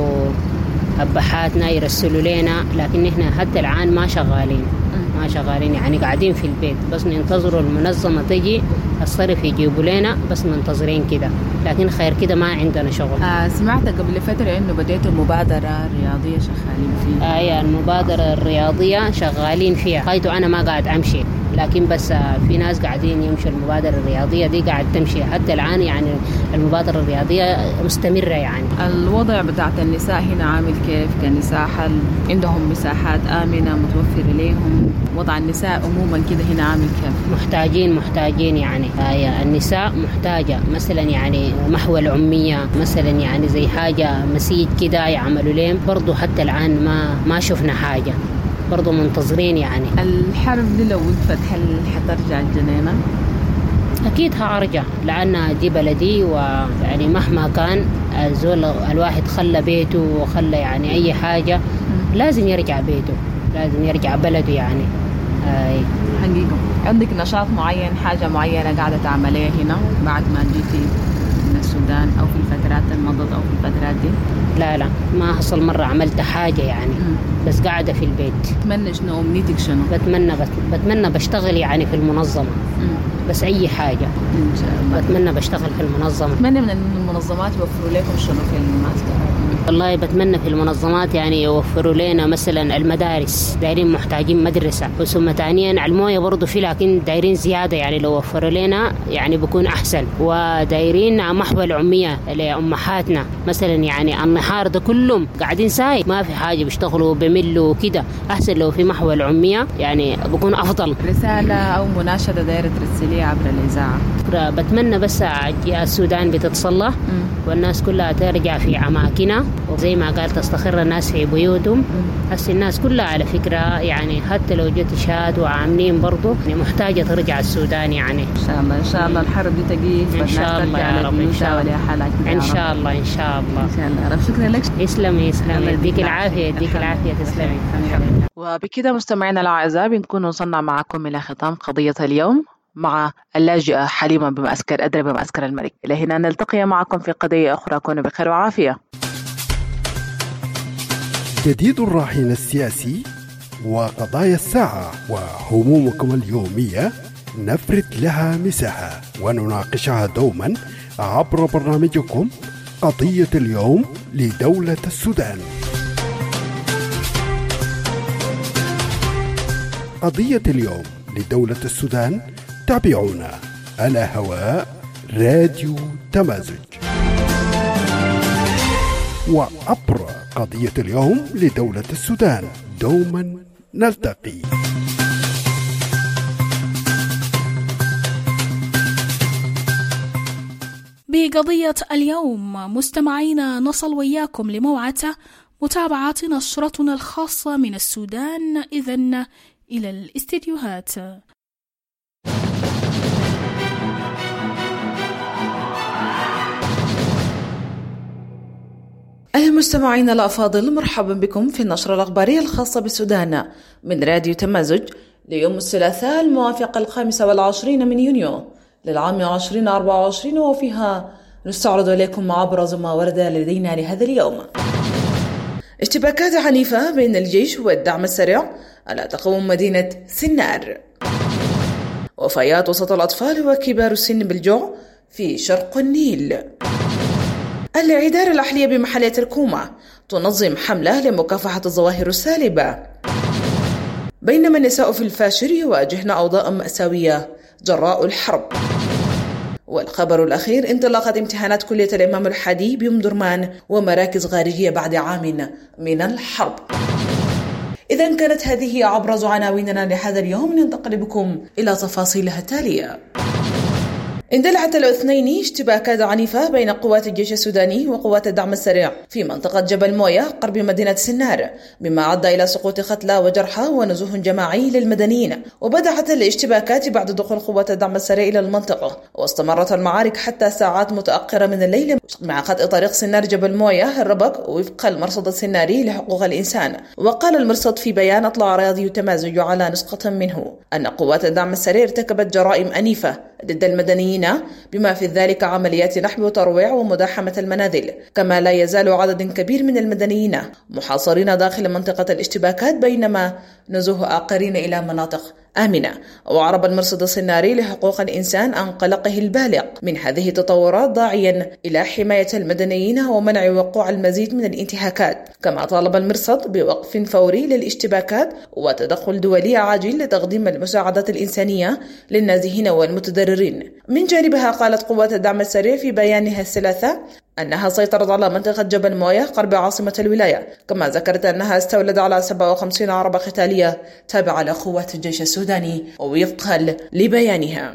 وأبحاتنا يرسلوا لنا، لكن نحن حتى الآن ما شغالين ما شغالين يعني قاعدين في البيت بس ننتظروا المنظمة تجي الصرف يجيبوا لنا، بس منتظرين كده، لكن خير كده ما عندنا شغل. آه سمعت قبل فترة إنه بديتوا مبادرة رياضية شغالين فيها. آه المبادرة الرياضية شغالين فيها، حيث أنا ما قاعد أمشي، لكن بس في ناس قاعدين يمشوا المبادرة الرياضية دي قاعد تمشي حتى الآن، يعني المبادرة الرياضية مستمرة. يعني الوضع بتاعت النساء هنا عامل كيف كنساء؟ هل عندهم مساحات آمنة متوفرة لهم؟ وضع النساء عموما كده هنا عامل كيف؟ محتاجين محتاجين يعني آه النساء محتاجة مثلا يعني محو العمية مثلا، يعني زي حاجة مسيج كده يعملوا لهم برضو، حتى الآن ما ما شفنا حاجة، برضو منتظرين. يعني الحرب دي لو وقفت هل حترجع الجنينة؟ أكيد هأرجع، لأن دي بلدي، ويعني مهما كان الزول الواحد خلى بيته وخلى يعني أي حاجة لازم يرجع بيته، لازم يرجع بلده. يعني آه حقيقة عندك نشاط معين، حاجة معينة قاعدة تعمليها هنا بعد ما جيتي من السودان أو في الفترات المضت أو في الفترات دي؟ لا لا ما حصل مرة عملت حاجة يعني، م. بس قاعدة في البيت. تتمنى شنو؟ أمنيتك شنو؟ بتمنى بتمنى بشتغل يعني في المنظمة، م. بس أي حاجة إن شاء الله. بتمنى بشتغل في المنظمة. بتمنى من المنظمات يوفروا لكم شنو في المعسكر؟ والله بتمنى في المنظمات يعني يوفروا لنا مثلا المدارس، دايرين محتاجين مدرسة، ثم ثانيا الموية برضو في، لكن دايرين زيادة، يعني لو وفروا لنا يعني بكون أحسن. ودايرين محو العمية لأمهاتنا مثلا، يعني النهار ده كلهم قاعدين ساي ما في حاجة بيشتغلوا بملوا كده، أحسن لو في محو العمية يعني بكون أفضل. رسالة أو مناشدة دايرة ترسلية عبر الإذاعة؟ بتمنى بس السودان بتتصلح والناس كلها ترجع في أماكنها، وزي ما قال تستقر الناس في بيوتهم. هسه الناس كلها على فكرة يعني حتى لو جت شاد وعاملين برضو يعني محتاجة ترجع السودان. يعني إن شاء الله إن شاء الله الحرب دي تجي إن شاء الله يا رب، إن شاء الله إن شاء الله إن شاء الله إن شاء الله. رب شكرا لك. يسلمي يسلمي، يديك العافية يديك العافية، تسلمي. وبكده مستمعينا الأعزاء بنكون وصلنا معكم إلى ختام قضية اليوم مع اللاجئة حليمة بمعسكر أدرى بمعسكر الملك. إلى هنا نلتقي معكم في قضية أخرى، كونوا بخير وعافية. جديد الراهن السياسي وقضايا الساعة وهمومكم اليومية نفرد لها مساحة ونناقشها دوما عبر برنامجكم قضية اليوم لدولة السودان. قضية اليوم لدولة السودان تابعونا على هواء راديو تمازج، وعبر قضية اليوم لدولة السودان دوما نلتقي. بقضية اليوم مستمعينا نصل وياكم لموعد متابعة نشرتنا الخاصة من السودان، إذن إلى الاستديوهات. أيها المستمعين الأفاضل، مرحبا بكم في النشرة الأخبارية الخاصة بالسودان من راديو تمازج ليوم الثلاثاء الموافق الخامسة والعشرين من يونيو للعام عشرين أربعة وعشرين، وفيها نستعرض إليكم أبرز ما ورد لدينا لهذا اليوم. اشتباكات عنيفة بين الجيش والدعم السريع على تقوم مدينة سنار. وفيات وسط الأطفال وكبار السن بالجوع في شرق النيل. الإدارة الأحلية بمحلية الكومة تنظم حملة لمكافحة الظواهر السالبة. بينما النساء في الفاشر يواجهن أوضاع مأساوية جراء الحرب. والخبر الأخير انطلاقة امتحانات كلية الإمام الحدي بأم درمان ومراكز خارجية بعد عام من الحرب. إذن كانت هذه أبرز عناويننا لهذا اليوم، ننتقل بكم إلى تفاصيلها التالية. اندلعت الاثنين اشتباكات عنيفة بين قوات الجيش السوداني وقوات الدعم السريع في منطقة جبل موية قرب مدينة سنار، مما أدى إلى سقوط قتلى وجرحى ونزوح جماعي للمدنيين. وبدأت الاشتباكات بعد دخول قوات الدعم السريع إلى المنطقة، واستمرت المعارك حتى ساعات متأخرة من الليل مع قطع طريق سنار جبل موية الربك وفق المرصد السناري لحقوق الإنسان. وقال المرصد في بيان أطلع راديو تمازج على نسخة منه أن قوات الدعم السريع ارتكبت جرائم أنيفة ضد المدنيين، بما في ذلك عمليات نحب وترويع ومداحمة المنازل. كما لا يزال عدد كبير من المدنيين محاصرين داخل منطقة الاشتباكات، بينما نزوه آخرين إلى مناطق آمنة. وعرب المرصد الصناري لحقوق الإنسان عن قلقه البالغ من هذه التطورات، داعيا إلى حماية المدنيين ومنع وقوع المزيد من الانتهاكات. كما طالب المرصد بوقف فوري للاشتباكات وتدخل دولي عاجل لتقديم المساعدات الإنسانية للنازحين والمتضررين. من جانبها قالت قوات الدعم السريع في بيانها الثلاثاء أنها سيطرت على منطقة جبل موية قرب عاصمة الولاية، كما ذكرت أنها استولت على سبعة وخمسين عربة قتالية تابعة لقوات الجيش السوداني ووفقا لبيانها.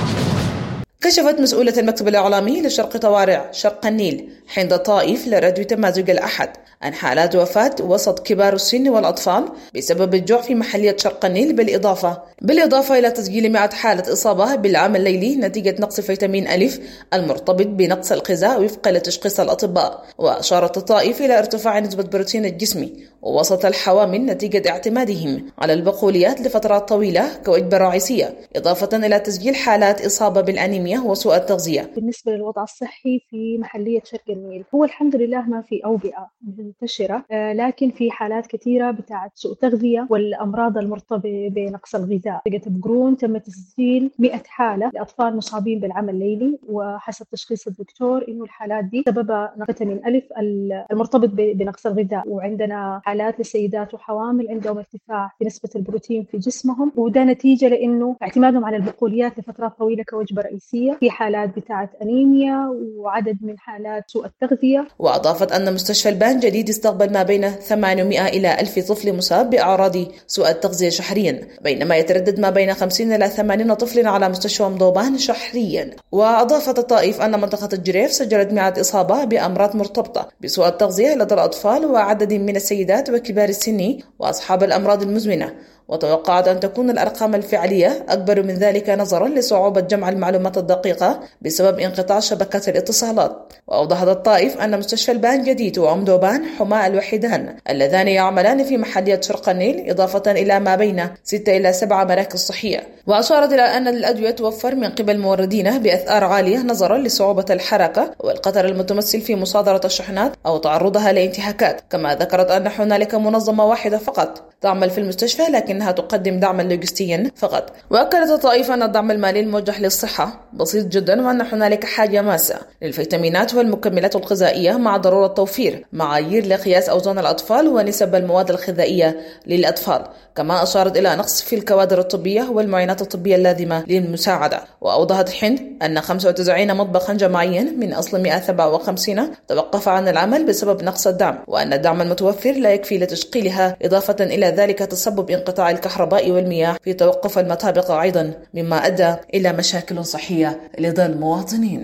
كشفت مسؤولة المكتب الإعلامي لشرق طوارئ شرق النيل حين طائف لراديو تمازج الأحد عن حالات وفاة وسط كبار السن والأطفال بسبب الجوع في محلية شرق النيل، بالإضافة بالإضافة إلى تسجيل مئة حالة إصابة بالعام الليلي نتيجة نقص فيتامين ألف المرتبط بنقص الغذاء وفقا لتشخيص الأطباء. وأشارت الطائف إلى ارتفاع نسبة بروتين الجسم ووسط الحوامل نتيجة اعتمادهم على البقوليات لفترات طويلة كوجبة رئيسية، إضافة إلى تسجيل حالات إصابة بالأنيميا وسوء التغذية. بالنسبة للوضع الصحي في محلية شرق النيل، هو الحمد لله ما في أوبئة منتشرة، لكن في حالات كثيرة بتاعت سوء تغذية والأمراض المرتبطة بنقص الغذاء. منطقة بقرون تم تسجيل مئة حالة لأطفال مصابين بالعمى الليلي، وحسب تشخيص الدكتور إنه الحالات دي سببها فيتامين ألف المرتبط بنقص الغذاء. وعندنا حالات لسيدات وحوامل عندهم ارتفاع في نسبة البروتين في جسمهم، وده نتيجة لأنه اعتمادهم على البقوليات لفترات طويلة كوجبة رئيسية. في حالات بتاعت أنيميا وعدد من حالات سوء التغذية. وأضافت أن مستشفى البان جديد استقبل ما بين ثمانمئة إلى ألف طفل مصاب بأعراض سوء التغذية شهريا، بينما يتردد ما بين خمسين إلى ثمانين طفل على مستشفى مضوبان شهريا. وأضافت الطائف أن منطقة الجريف سجلت مئة إصابة بأمراض مرتبطة بسوء التغذية لدى الأطفال وعدد من السيدات وكبار السن وأصحاب الأمراض المزمنة، وتوقعت أن تكون الأرقام الفعلية أكبر من ذلك نظرا لصعوبة جمع المعلومات الدقيقة بسبب انقطاع شبكات الاتصالات. وأوضحت الطائف أن مستشفى البان جديد وأمدوبان هما الوحيدان اللذان يعملان في محلية شرق النيل، إضافة إلى ما بين ستة إلى سبعة مراكز صحية. وأشارت إلى أن الأدوية توفر من قبل موردين بأسعار عالية نظرا لصعوبة الحركة والقطر المتمثل في مصادرة الشحنات أو تعرضها لانتهاكات. كما ذكرت أن هنالك منظمة واحدة فقط تعمل في المستشفى لكنها تقدم دعما لوجستيا فقط. وأكدت الطائفة أن الدعم المالي الموجه للصحة بسيط جدا، وأن هنالك حاجة ماسة للفيتامينات والمكملات الغذائية مع ضرورة توفير معايير لقياس أوزان الأطفال ونسب المواد الغذائية للأطفال. كما أشارت إلى نقص في الكوادر الطبية والمعينات الطبية اللازمة للمساعدة. وأوضحت هند أن خمسة وتسعين مطبخا جماعيا من أصل مئة وسبعة وخمسين توقف عن العمل بسبب نقص الدعم، وأن الدعم المتوفر لا يكفي لتشغيلها، إضافة إلى ذلك تسبب انقطاع الكهرباء والمياه في توقف المطابق أيضا، مما أدى إلى مشاكل صحية لدى المواطنين.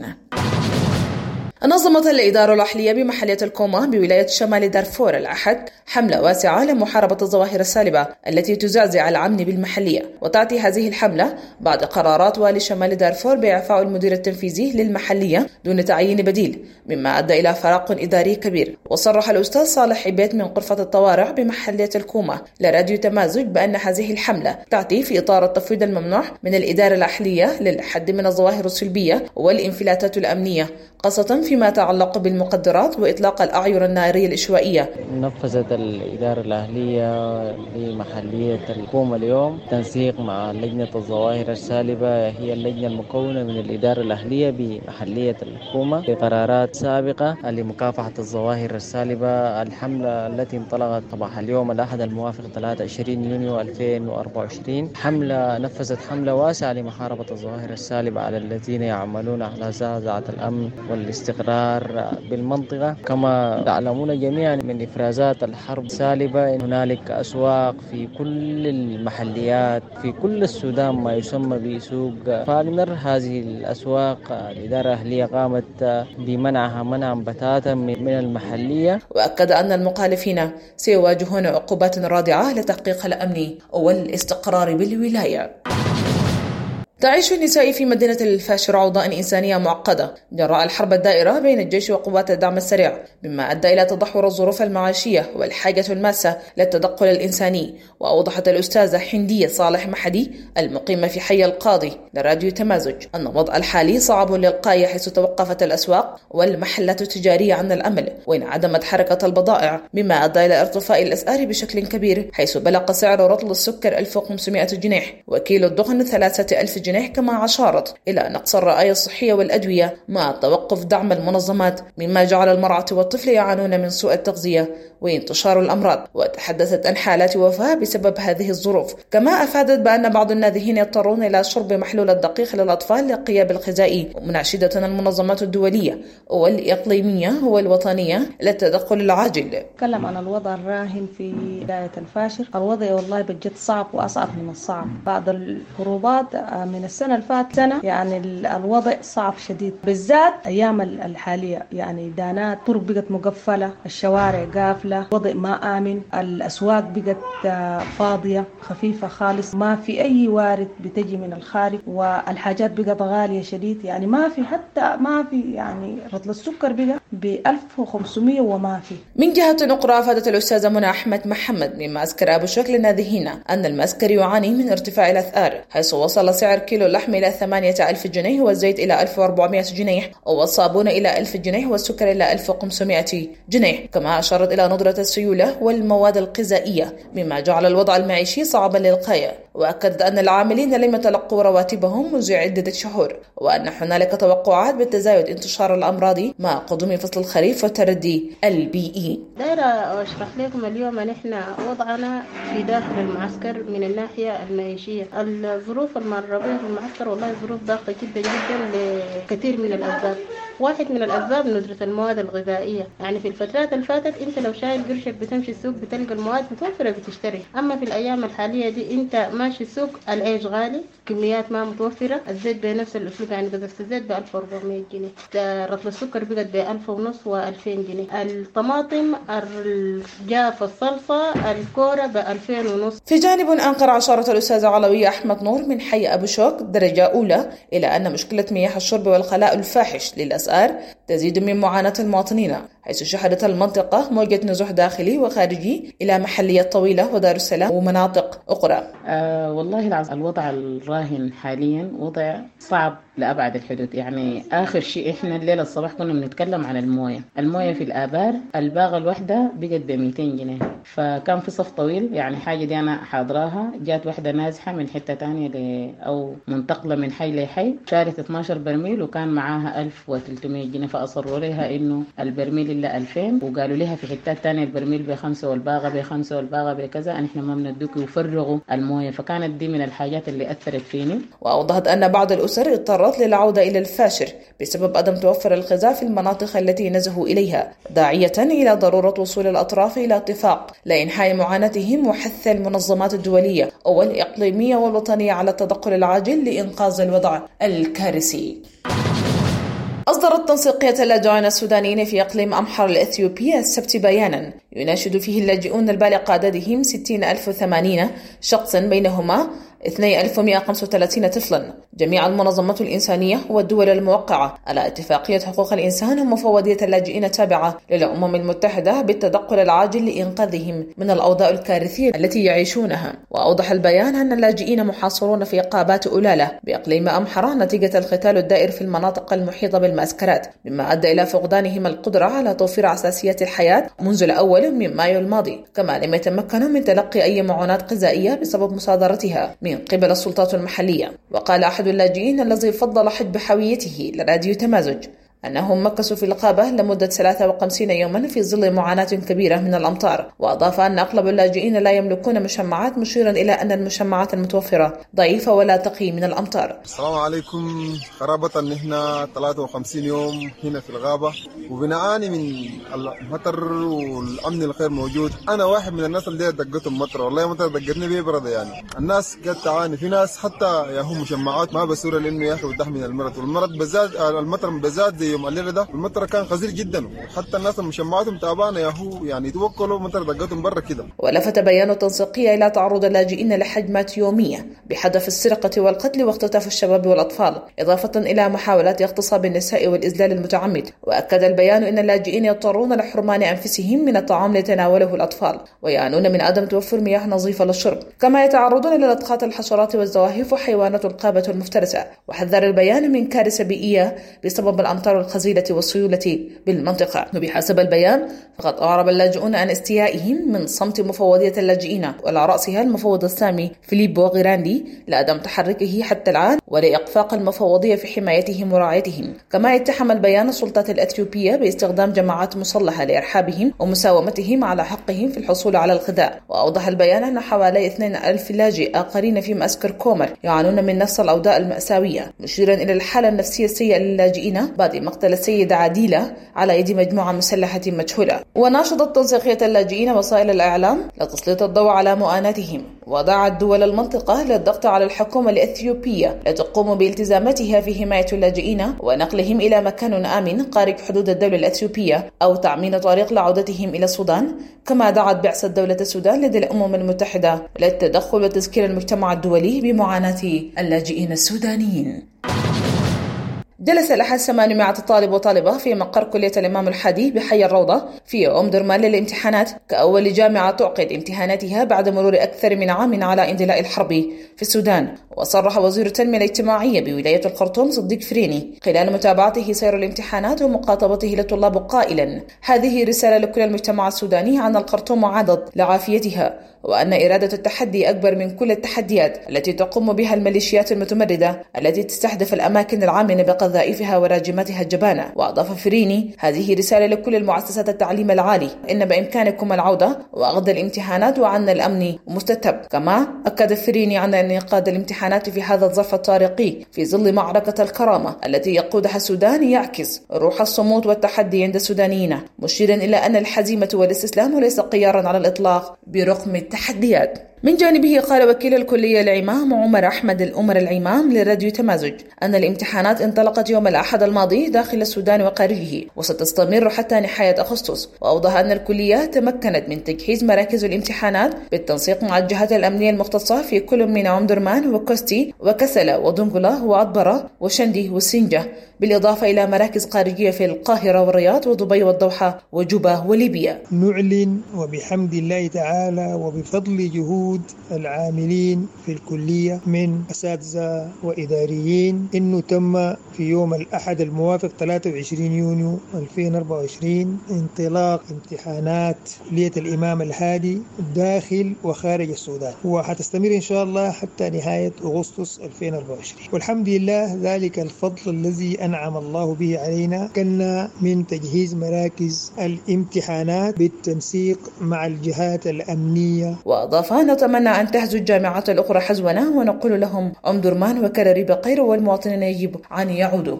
نظمت الإدارة الأهلية بمحلية الكوما بولاية شمال دارفور الأحد حملة واسعة لمحاربة الظواهر السالبة التي تزعزع الأمن بالمحلية. وتأتي هذه الحملة بعد قرارات والي شمال دارفور بإعفاء المدير التنفيذي للمحلية دون تعيين بديل، مما أدى إلى فراغ إداري كبير. وصرح الأستاذ صالح عبيد من غرفة الطوارئ بمحلية الكوما لراديو تمازج بأن هذه الحملة تأتي في إطار التفويض الممنوح من الإدارة الأهلية للحد من الظواهر السلبية والانفلاتات الأمنية، خاصة فيما يتعلق بالمقدرات وإطلاق الأعير النارية الإشوائية. نفذت الإدارة الأهلية لمحلية الكوما اليوم تنسيق مع لجنة الظواهر السالبة، هي اللجنة المكونة من الإدارة الأهلية بمحلية الكوما بقرارات سابقة لمكافحة الظواهر السالبة. الحملة التي انطلقت صباح اليوم الأحد الموافق ثلاثة وعشرين يونيو ألفين وأربعة وعشرين حملة نفذت حملة واسعة لمحاربة الظواهر السالبة على الذين يعملون على زعزعة الأمن والاستقرار بالمنطقة. كما تعلمون جميعا من إفرازات الحرب السالبة إن هنالك أسواق في كل المحليات في كل السودان ما يسمى بسوق فاغنر. هذه الأسواق الإدارة الأهلية قامت بمنعها منعا بتاتا من المحلية. وأكد أن المخالفين سيواجهون عقوبات رادعة لتحقيق الأمن والاستقرار بالولاية. تعيش النساء في مدينة الفاشر أوضاع إنسانية معقدة جراء الحرب الدائرة بين الجيش وقوات الدعم السريع، مما أدى إلى تدهور الظروف المعيشية والحاجة الماسة للتدخل الإنساني. وأوضحت الأستاذة حندية صالح محدي المقيمة في حي القاضي لراديو تمازج أن الوضع الحالي صعب للغاية، حيث توقفت الأسواق والمحلات التجارية عن العمل وانعدمت حركة البضائع، مما أدى إلى ارتفاع الأسعار بشكل كبير، حيث بلغ سعر رطل السكر ألف وخمسمائة جنيه وكيلو الدهن ثلاثة آلاف جنيه، كما أشارت إلى نقص الرعاية الصحية والأدوية مع توقف دعم المنظمات، مما جعل المرأة والطفل يعانون من سوء التغذية وانتشار الأمراض. وتحدثت عن حالات وفاة بسبب هذه الظروف. كما أفادت بأن بعض النازحين يضطرون إلى شرب محلول الدقيق للأطفال للقيام الغذائي، مناشدة المنظمات الدولية والإقليمية والوطنية للتدخل العاجل. تكلم عن الوضع الراهن في ولاية الفاشر. الوضع والله بجد صعب وأصعب من الصعب بعد الحروبات من السنة الفات سنة، يعني الوضع صعب شديد، بالذات أيام الحالية. يعني دانات طرق بقت مقفلة، الشوارع قافلة، وضع ما آمن، الأسواق بقت فاضية خفيفة خالص، ما في أي وارد بتجي من الخارج، والحاجات بقت غالية شديد. يعني ما في حتى ما في يعني رطل السكر بقى ب ألف وخمسمائة وما في. من جهة أخرى أفادت الأستاذة منى أحمد محمد من معسكر أبو شكل النازحين أن المعسكر يعاني من ارتفاع الأسعار، حيث وصل سعر كيلو اللحم إلى ثمانية آلاف جنيه والزيت إلى ألف وأربعمائة جنيه والصابون إلى ألف جنيه والسكر إلى ألف وخمسمائة جنيه. كما أشارت إلى ندرة السيولة والمواد الغذائية، مما جعل الوضع المعيشي صعبا للغاية. وأكدت أن العاملين لم يتلقوا رواتبهم منذ عدة شهور، وأن هنالك توقعات بالتزايد انتشار الأمراض مع قدوم فصل الخريف والتردي البيئي. دايرة أشرح لكم اليوم أن إحنا وضعنا في داخل المعسكر من الناحية المعيشية. الظروف المرة بها في المعسكر والله ظروف ضاغطة جدا جدا لكثير من الأسباب. واحد من الأسباب ندرة المواد الغذائية. يعني في الفترات اللي فاتت أنت لو شايل قرشك بتمشي السوق بتلقى المواد متوفرة بتشتري، أما في الأيام الحالية دي أنت ماشي السوق العيش غالي، كميات ما متوفرة، الزيت بنفس الأسلوب، يعني قدر الزيت ب ألف وأربعمائة جنيه، رطل السكر بقت ب ألف ونص وألفين جنيه، الطماطم الجاف الصلصة الكورة ب ألفين ونص. في جانب آخر أشارت الأستاذة علوية أحمد نور من حي أبو شوك درجة أولى إلى أن مشكلة مياه الشرب والخلاء الفاحش للأسعار تزيد من معاناة المواطنين، حيث شهدت المنطقة موجة نزوح داخلي وخارجي إلى محليات طويلة ودار السلام ومناطق أخرى. آه والله العظيم الوضع الراهن حاليا وضع صعب لأبعد الحدود. يعني آخر شيء إحنا الليلة الصباح كنا بنتكلم عن الموية. الموية في الآبار الباغة الواحدة بقت ب مئتين جنيه، فكان في صف طويل. يعني حاجة دي أنا حاضراها، جات واحدة نازحة من حتة تانية ل... أو منتقلة من حي لحي، شارت اثناشر برميل وكان معاها ألف وثلاثمائة جنيه، فأصروا لها إنه البرميل إلا ألفين، وقالوا لها في حتات تانية البرميل بخمسة والباغة بخمسة والباغة بكذا، إحنا ما بندوك، وفرغوا الموية. فكانت دي من الحاجات اللي أثرت فيني. وأوضحت أن بعض الأسر اضطرت للعودة إلى الفاشر بسبب عدم توفر الغذاء في المناطق التي نزهوا إليها، داعية إلى ضرورة وصول الأطراف إلى اتفاق لإنحاء معاناتهم وحث المنظمات الدولية والإقليمية والوطنية على التدخل العاجل لإنقاذ الوضع الكارثي. أصدرت تنسيقية اللاجئين السودانيين في إقليم أمحر الإثيوبي السبت بيانا يناشد فيه اللاجئون البالغ عددهم ستين ألف وثمانين شخصا، بينهما اثنين آلاف ومئة وخمسة وثلاثين طفلا، جميع المنظمات الإنسانية والدول الموقعة على اتفاقية حقوق الإنسان ومفوضية اللاجئين التابعة للأمم المتحدة بالتدخل العاجل لإنقاذهم من الأوضاع الكارثية التي يعيشونها. وأوضح البيان أن اللاجئين محاصرون في غابات أولالة بإقليم أمحرة نتيجة القتال الدائر في المناطق المحيطة بالمعسكرات، مما أدى إلى فقدانهم القدرة على توفير أساسيات الحياة منذ الأول من مايو الماضي، كما لم يتمكنوا من تلقي أي معونات غذائية بسبب مصادرتها من قبل السلطات المحلية. وقال أحد اللاجئين الذي فضل حجب حاويته لراديو تمازج أنهم مكثوا في الغابة لمدة ثلاثة وخمسين يوما في ظل معاناة كبيرة من الأمطار. وأضاف أن أغلب اللاجئين لا يملكون مشمعات، مشيرا إلى أن المشمعات المتوفرة ضعيفة ولا تقي من الأمطار. السلام عليكم. قرابة نحن ثلاثة وخمسين يوم هنا في الغابة وبنعاني من المطر والأمن الغير موجود. أنا واحد من الناس اللي دقتهم مطر، والله مطر دقتني بيه برد. يعني الناس قد تعاني، في ناس حتى ياهم مشمعات ما بسورة لأنه يا أخي بتحمل المرض، والمرض بزاد المطر بزاد زي يوم الليله ده المطر كان غزير جدا، وحتى الناس المشمعاتهم تعبانه يا هو يعني يتوكلوا مطر دقتهم برا كده. ولفت بيان التنسيقيه الى تعرض اللاجئين لحجمات يوميه بحدث السرقه والقتل واختطاف الشباب والاطفال، اضافه الى محاولات اغتصاب النساء والاذلال المتعمد. واكد البيان ان اللاجئين يضطرون لحرمان انفسهم من الطعام ليتناوله الاطفال، ويعانون من عدم توفر مياه نظيفه للشرب، كما يتعرضون الى لدغات الحشرات والزواحف وحيوانات الغابه المفترسه. وحذر البيان من كارثه بيئيه بسبب الامطار الغزيره والسيوله بالمنطقه. وبحسب البيان فقد اعرب اللاجئون عن استيائهم من صمت مفوضيه اللاجئين، وعلى راسها المفوض السامي فيليبو غيراندي لعدم تحركه حتى الان ولاخفاق المفوضيه في حمايتهم ورعايتهم. كما اتهم البيان السلطات الاثيوبيه باستخدام جماعات مسلحه لارحابهم ومساومتهم على حقهم في الحصول على الغذاء. واوضح البيان ان حوالي اثنين ألف لاجئ اخرين في معسكر كومر يعانون من نفس الاوضاع المأساويه، مشيرا الى الحاله النفسيه السيئه للاجئين بعد مقتل السيده عديله على يد مجموعه مسلحه مجهوله. وناشدت تنسيقيه اللاجئين وسائل الاعلام لتسليط الضوء على معاناتهم، ودعت دول المنطقه للضغط على الحكومه الاثيوبيه لتقوم بالتزاماتها في حمايه اللاجئين ونقلهم الى مكان امن قارب حدود الدوله الاثيوبيه او تعمين طريق لعودتهم الى السودان. كما دعت بعثه دوله السودان لدى الامم المتحده للتدخل وتذكير المجتمع الدولي بمعاناه اللاجئين السودانيين. جلس الأحد ثمانمائة طالب وطالبة في مقر كلية الإمام الحادي بحي الروضة في أم درمان للامتحانات كأول جامعة تعقد امتحاناتها بعد مرور أكثر من عام على اندلاع الحرب في السودان. وصرح وزير التنمية الاجتماعية بولاية الخرطوم صديق فريني خلال متابعته سير الامتحانات ومقاطبته للطلاب قائلا: هذه رسالة لكل المجتمع السوداني عن الخرطوم عادت لعافيتها، وأن إرادة التحدي أكبر من كل التحديات التي تقوم بها الميليشيات المتمردة التي تستهدف الأماكن العامة بقذائفها وراجماتها الجبانة. وأضاف فريني: هذه رسالة لكل المؤسسات التعليم العالي، إن بإمكانكم العودة وأخذ الامتحانات وعن الأمن مستتب. كما أكد فريني عن انعقاد الامتحانات في هذا الظرف الطارئ في ظل معركة الكرامة التي يقودها السودان يعكس روح الصمود والتحدي عند السودانيين، مشيرا إلى أن الحزيمة والاستسلام ليس خيارا على الإطلاق برغم التحديات. من جانبه قال وكيل الكلية العمام عمر أحمد الأمر العمام لراديو تمازج أن الامتحانات انطلقت يوم الأحد الماضي داخل السودان وخارجه وستستمر حتى نهاية أغسطس. وأوضح أن الكلية تمكنت من تجهيز مراكز الامتحانات بالتنسيق مع الجهات الأمنية المختصة في كل من أم درمان وكوستي وكسلة ودنقلة وعطبرة وشندي والسنجة، بالإضافة إلى مراكز خارجية في القاهرة والرياض ودبي والضوحة وجوبا وليبيا. نعلن وبحمد الله تعالى وبفضل جهود العاملين في الكلية من أساتذة وإداريين إنه تم في يوم الأحد الموافق ثلاثة وعشرين يونيو ألفين وأربعة وعشرين انطلاق امتحانات كلية الإمام الهادي داخل وخارج السودان، وحتستمر إن شاء الله حتى نهاية أغسطس ألفين وأربعة وعشرين. والحمد لله ذلك الفضل الذي أنعم الله به علينا كنا من تجهيز مراكز الامتحانات بالتنسيق مع الجهات الأمنية. وأضاف: نتمنى أن تحزو الجامعات الأخرى حزونا ونقول لهم أم درمان وكرري بخير، والمواطنين يجب أن يعودوا.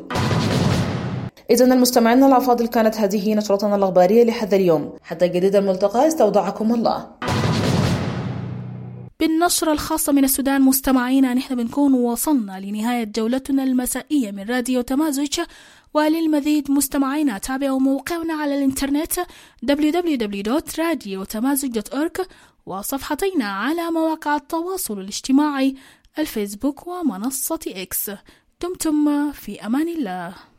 إذن المستمعين الأفاضل، كانت هذه نشرتنا الأخبارية لهذا اليوم. حتى جديد الملتقى، استودعكم الله. بالنشرة الخاصة من السودان مستمعينا، نحن بنكون وصلنا لنهاية جولتنا المسائية من راديو تمازج. وللمزيد مستمعينا تابعوا موقعنا على الانترنت دبليو دبليو دبليو دوت راديو تمازج دوت أورج وصفحتنا على مواقع التواصل الاجتماعي الفيسبوك ومنصة إكس. دمتم في أمان الله.